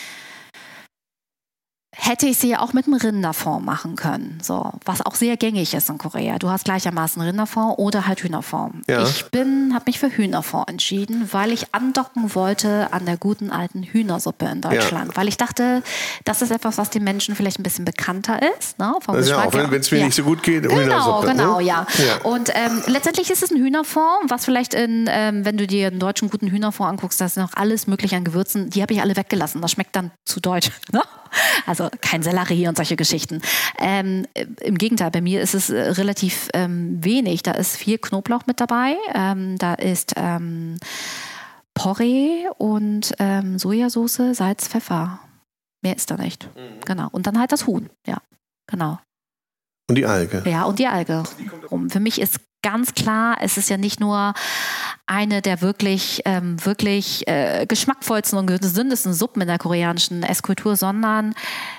hätte ich sie ja auch mit einem Rinderfond machen können, so, was auch sehr gängig ist in Korea. Du hast gleichermaßen Rinderfond oder halt Hühnerfond. Ja. Ich bin, habe mich für Hühnerfond entschieden, weil ich andocken wollte an der guten alten Hühnersuppe in Deutschland. Ja. Weil ich dachte, das ist etwas, was den Menschen vielleicht ein bisschen bekannter ist. Ne, vom das ist ja Geschmack auch, wenn her. es mir Ja. nicht so gut geht, Genau, Hühnersuppe, genau, ne? ja. Ja. Und ähm, letztendlich ist es ein Hühnerfond, was vielleicht in, ähm, wenn du dir einen deutschen guten Hühnerfond anguckst, da ist noch alles möglich an Gewürzen, die habe ich alle weggelassen. Das schmeckt dann zu deutsch. Ne? Also kein Sellerie und solche Geschichten. Ähm, Im Gegenteil, bei mir ist es äh, relativ ähm, wenig. Da ist viel Knoblauch mit dabei. Ähm, da ist ähm, Porree und ähm, Sojasauce, Salz, Pfeffer. Mehr ist da nicht. Mhm. Genau. Und dann halt das Huhn. Ja, genau. Und die Alge. Ja, und die Alge. Um. Für mich ist ganz klar, es ist ja nicht nur eine der wirklich, ähm, wirklich äh, geschmackvollsten und gesündesten Suppen in der koreanischen Esskultur, sondern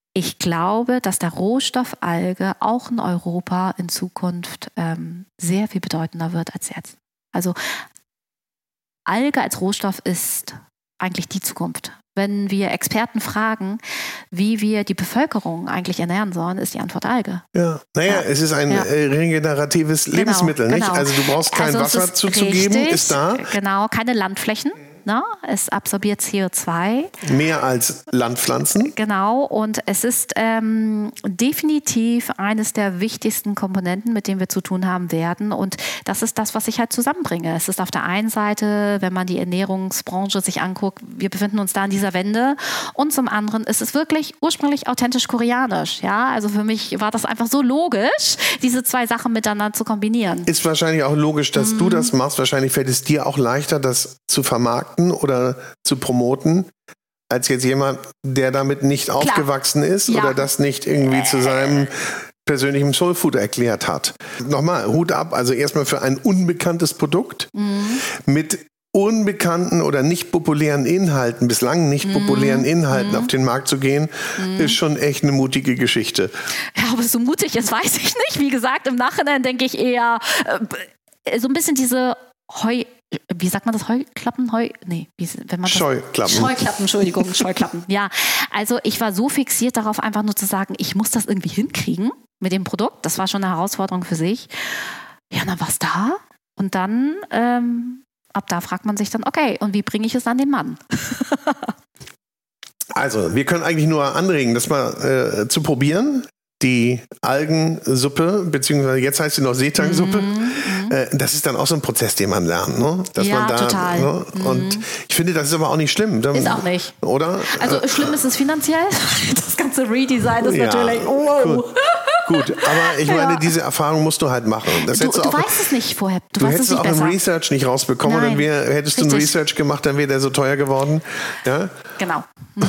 Ich glaube, dass der Rohstoff Alge auch in Europa in Zukunft ähm, sehr viel bedeutender wird als jetzt. Also Alge als Rohstoff ist eigentlich die Zukunft. Wenn wir Experten fragen, wie wir die Bevölkerung eigentlich ernähren sollen, ist die Antwort Alge. Ja, naja, ja. es ist ein ja. regeneratives genau, Lebensmittel, nicht? Genau. Also du brauchst kein also Wasser zuzugeben, richtig, ist da. Genau, keine Landflächen. Ne? Es absorbiert C O zwei. Mehr als Landpflanzen. Genau, und es ist ähm, definitiv eines der wichtigsten Komponenten, mit denen wir zu tun haben werden. Und das ist das, was ich halt zusammenbringe. Es ist auf der einen Seite, wenn man die Ernährungsbranche sich anguckt, wir befinden uns da an dieser Wende. Und zum anderen ist es wirklich ursprünglich authentisch koreanisch. Ja, also für mich war das einfach so logisch, diese zwei Sachen miteinander zu kombinieren. Ist wahrscheinlich auch logisch, dass mhm. du das machst. Wahrscheinlich fällt es dir auch leichter, das zu vermarkten oder zu promoten, als jetzt jemand, der damit nicht Klar. aufgewachsen ist ja. oder das nicht irgendwie äh. zu seinem persönlichen Soulfood erklärt hat. Nochmal, Hut ab, also erstmal für ein unbekanntes Produkt mhm. mit unbekannten oder nicht populären Inhalten, bislang nicht mhm. populären Inhalten mhm. auf den Markt zu gehen, mhm. ist schon echt eine mutige Geschichte. Ja, ob es so mutig ist, weiß ich nicht. Wie gesagt, im Nachhinein denke ich eher äh, so ein bisschen diese Heu Wie sagt man das? Heuklappen? Heu? Nee, wie, wenn man das Scheuklappen. Scheuklappen, Entschuldigung, Scheuklappen. Ja, also ich war so fixiert darauf, einfach nur zu sagen, ich muss das irgendwie hinkriegen mit dem Produkt. Das war schon eine Herausforderung für sich. Ja, dann war es da. Und dann, ähm, ab da fragt man sich dann, okay, und wie bringe ich es an den Mann? Also, wir können eigentlich nur anregen, das mal äh, zu probieren. Die Algensuppe, beziehungsweise jetzt heißt sie noch Seetangsuppe, mhm, äh, das ist dann auch so ein Prozess, den man lernt. Ne? Dass ja, man da, total. Ne? Mhm. Und ich finde, das ist aber auch nicht schlimm. Dann, ist auch nicht. Oder? Also äh, schlimm ist es finanziell. Das ganze Redesign ist ja, natürlich, wow. Gut. Gut, aber ich meine, ja. diese Erfahrung musst du halt machen. Das du du auch, weißt es nicht vorher. Du, du weißt hättest es es nicht auch besser. im Research nicht rausbekommen. Nein, dann wär, hättest richtig. du ein Research gemacht, dann wäre der so teuer geworden. Ja? Genau. Mhm.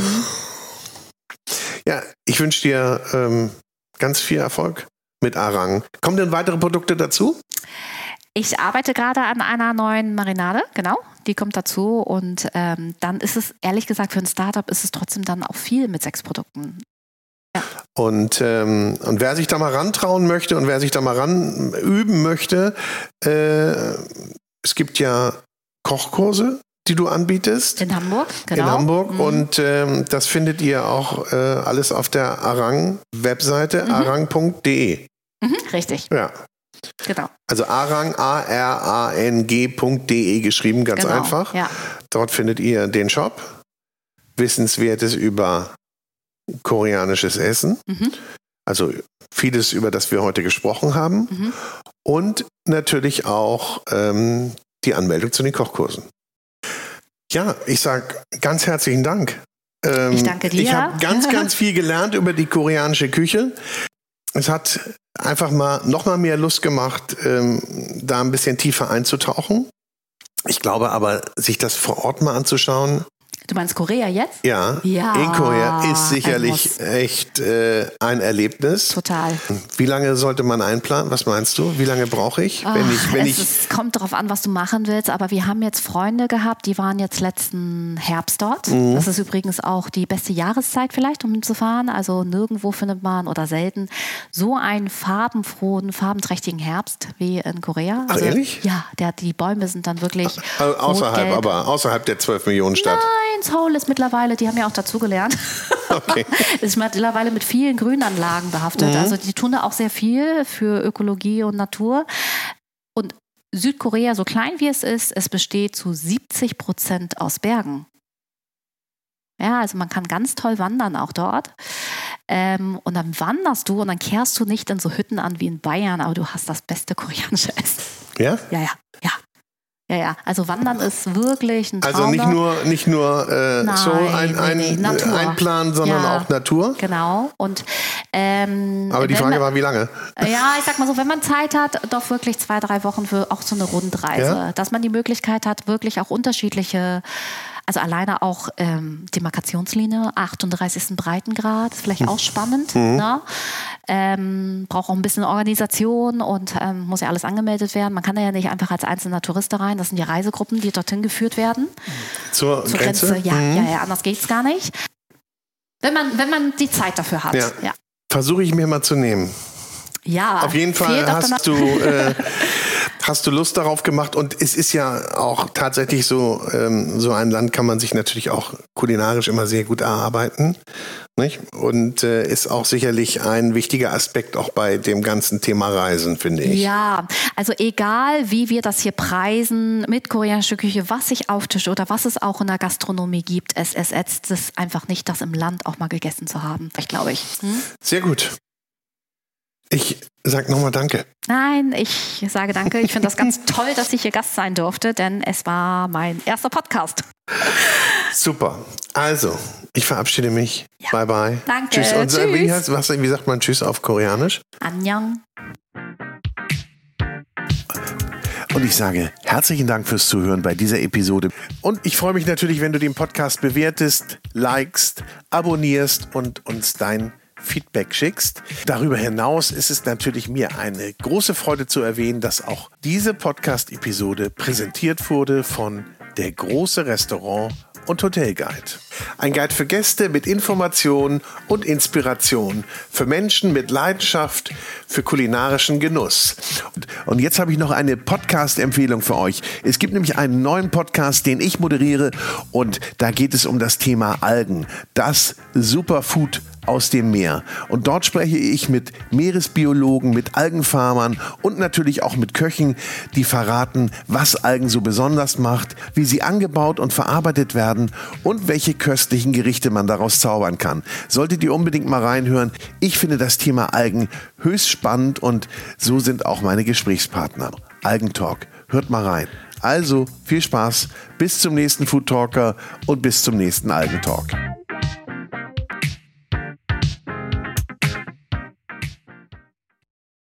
Ja, ich wünsche dir ähm, ganz viel Erfolg mit Arang. Kommen denn weitere Produkte dazu? Ich arbeite gerade an einer neuen Marinade, genau. Die kommt dazu und ähm, dann ist es, ehrlich gesagt, für ein Startup ist es trotzdem dann auch viel mit sechs Produkten. Ja. Und, ähm, und wer sich da mal rantrauen möchte und wer sich da mal ran üben möchte, äh, es gibt ja Kochkurse, die du anbietest. In Hamburg, genau. In Hamburg mhm. und ähm, das findet ihr auch äh, alles auf der Arang-Webseite, mhm. arang punkt de. Mhm, richtig. Ja. Genau. Also Arang, A R A N G.de geschrieben, ganz genau. einfach. Ja. Dort findet ihr den Shop, Wissenswertes über koreanisches Essen, mhm. also vieles, über das wir heute gesprochen haben mhm. und natürlich auch ähm, die Anmeldung zu den Kochkursen. Ja, ich sage ganz herzlichen Dank. Ähm, ich danke dir. Ich habe ganz, ganz viel gelernt über die koreanische Küche. Es hat einfach mal noch mal mehr Lust gemacht, ähm, da ein bisschen tiefer einzutauchen. Ich glaube aber, sich das vor Ort mal anzuschauen. Du meinst Korea jetzt? Ja, ja in Korea ist sicherlich echt äh, ein Erlebnis. Total. Wie lange sollte man einplanen? Was meinst du? Wie lange brauche ich? Oh, wenn ich, wenn es ich ist, kommt darauf an, was du machen willst, aber wir haben jetzt Freunde gehabt, die waren jetzt letzten Herbst dort. Mhm. Das ist übrigens auch die beste Jahreszeit vielleicht, um hinzufahren. Also nirgendwo findet man oder selten so einen farbenfrohen, farbenträchtigen Herbst wie in Korea. Ach, also, ehrlich? Ja, der, die Bäume sind dann wirklich also außerhalb, rot-gelb. aber außerhalb der zwölf Millionen Stadt. Nein, Seoul ist mittlerweile, die haben ja auch dazugelernt, okay. ist mittlerweile mit vielen Grünanlagen behaftet. Mhm. Also die tun da auch sehr viel für Ökologie und Natur. Und Südkorea, so klein wie es ist, es besteht zu siebzig Prozent aus Bergen. Ja, also man kann ganz toll wandern auch dort. Ähm, und dann wanderst du und dann kehrst du nicht in so Hütten an wie in Bayern, aber du hast das beste koreanische Essen. Ja? Ja, ja, ja. Ja, ja, also Wandern ist wirklich ein Traum. Also nicht nur, nicht nur äh, Nein, so ein, ein, nee, nee, ein Plan, sondern ja, auch Natur. Genau. Und, ähm, aber die Frage man, war, wie lange? Ja, ich sag mal so, wenn man Zeit hat, doch wirklich zwei, drei Wochen für auch so eine Rundreise. Ja? Dass man die Möglichkeit hat, wirklich auch unterschiedliche, also alleine auch ähm, Demarkationslinie, achtunddreißigsten Breitengrad, ist vielleicht auch spannend. Mhm. Ne? Ähm, braucht auch ein bisschen Organisation und ähm, muss ja alles angemeldet werden. Man kann da ja nicht einfach als einzelner Tourist da rein. Das sind ja Reisegruppen, die dorthin geführt werden. Zur, Zur Grenze? Grenze. Ja, mhm. ja, ja, anders geht's gar nicht. Wenn man, wenn man die Zeit dafür hat. Ja. Ja. Versuche ich mir mal zu nehmen. Ja. Auf jeden Fall hast du, äh, hast du Lust darauf gemacht. Und es ist ja auch tatsächlich so, ähm, so ein Land kann man sich natürlich auch kulinarisch immer sehr gut erarbeiten. Nicht? Und äh, ist auch sicherlich ein wichtiger Aspekt auch bei dem ganzen Thema Reisen, finde ich. Ja, also egal wie wir das hier preisen mit koreanischer Küche, was ich auftische oder was es auch in der Gastronomie gibt, es ersetzt es einfach nicht, das im Land auch mal gegessen zu haben, ich glaube ich. Hm? Sehr gut. Ich sag nochmal Danke. Nein, ich sage Danke. Ich finde das ganz toll, dass ich hier Gast sein durfte, denn es war mein erster Podcast. Super. Also, ich verabschiede mich. Ja. Bye, bye. Danke. Tschüss. Und Tschüss. Wie, heißt, was, wie sagt man Tschüss auf Koreanisch? Annyeong. Und ich sage herzlichen Dank fürs Zuhören bei dieser Episode. Und ich freue mich natürlich, wenn du den Podcast bewertest, likest, abonnierst und uns dein Feedback schickst. Darüber hinaus ist es natürlich mir eine große Freude zu erwähnen, dass auch diese Podcast-Episode präsentiert wurde von Der große Restaurant und Hotelguide. Ein Guide für Gäste mit Informationen und Inspiration, für Menschen mit Leidenschaft für kulinarischen Genuss. Und, und jetzt habe ich noch eine Podcast-Empfehlung für euch. Es gibt nämlich einen neuen Podcast, den ich moderiere, und da geht es um das Thema Algen, das Superfood aus dem Meer. Und dort spreche ich mit Meeresbiologen, mit Algenfarmern und natürlich auch mit Köchen, die verraten, was Algen so besonders macht, wie sie angebaut und verarbeitet werden und welche köstlichen Gerichte man daraus zaubern kann. Solltet ihr unbedingt mal reinhören. Ich finde das Thema Algen höchst spannend und so sind auch meine Gesprächspartner. Algentalk, hört mal rein. Also viel Spaß, bis zum nächsten Food Talker und bis zum nächsten Algentalk.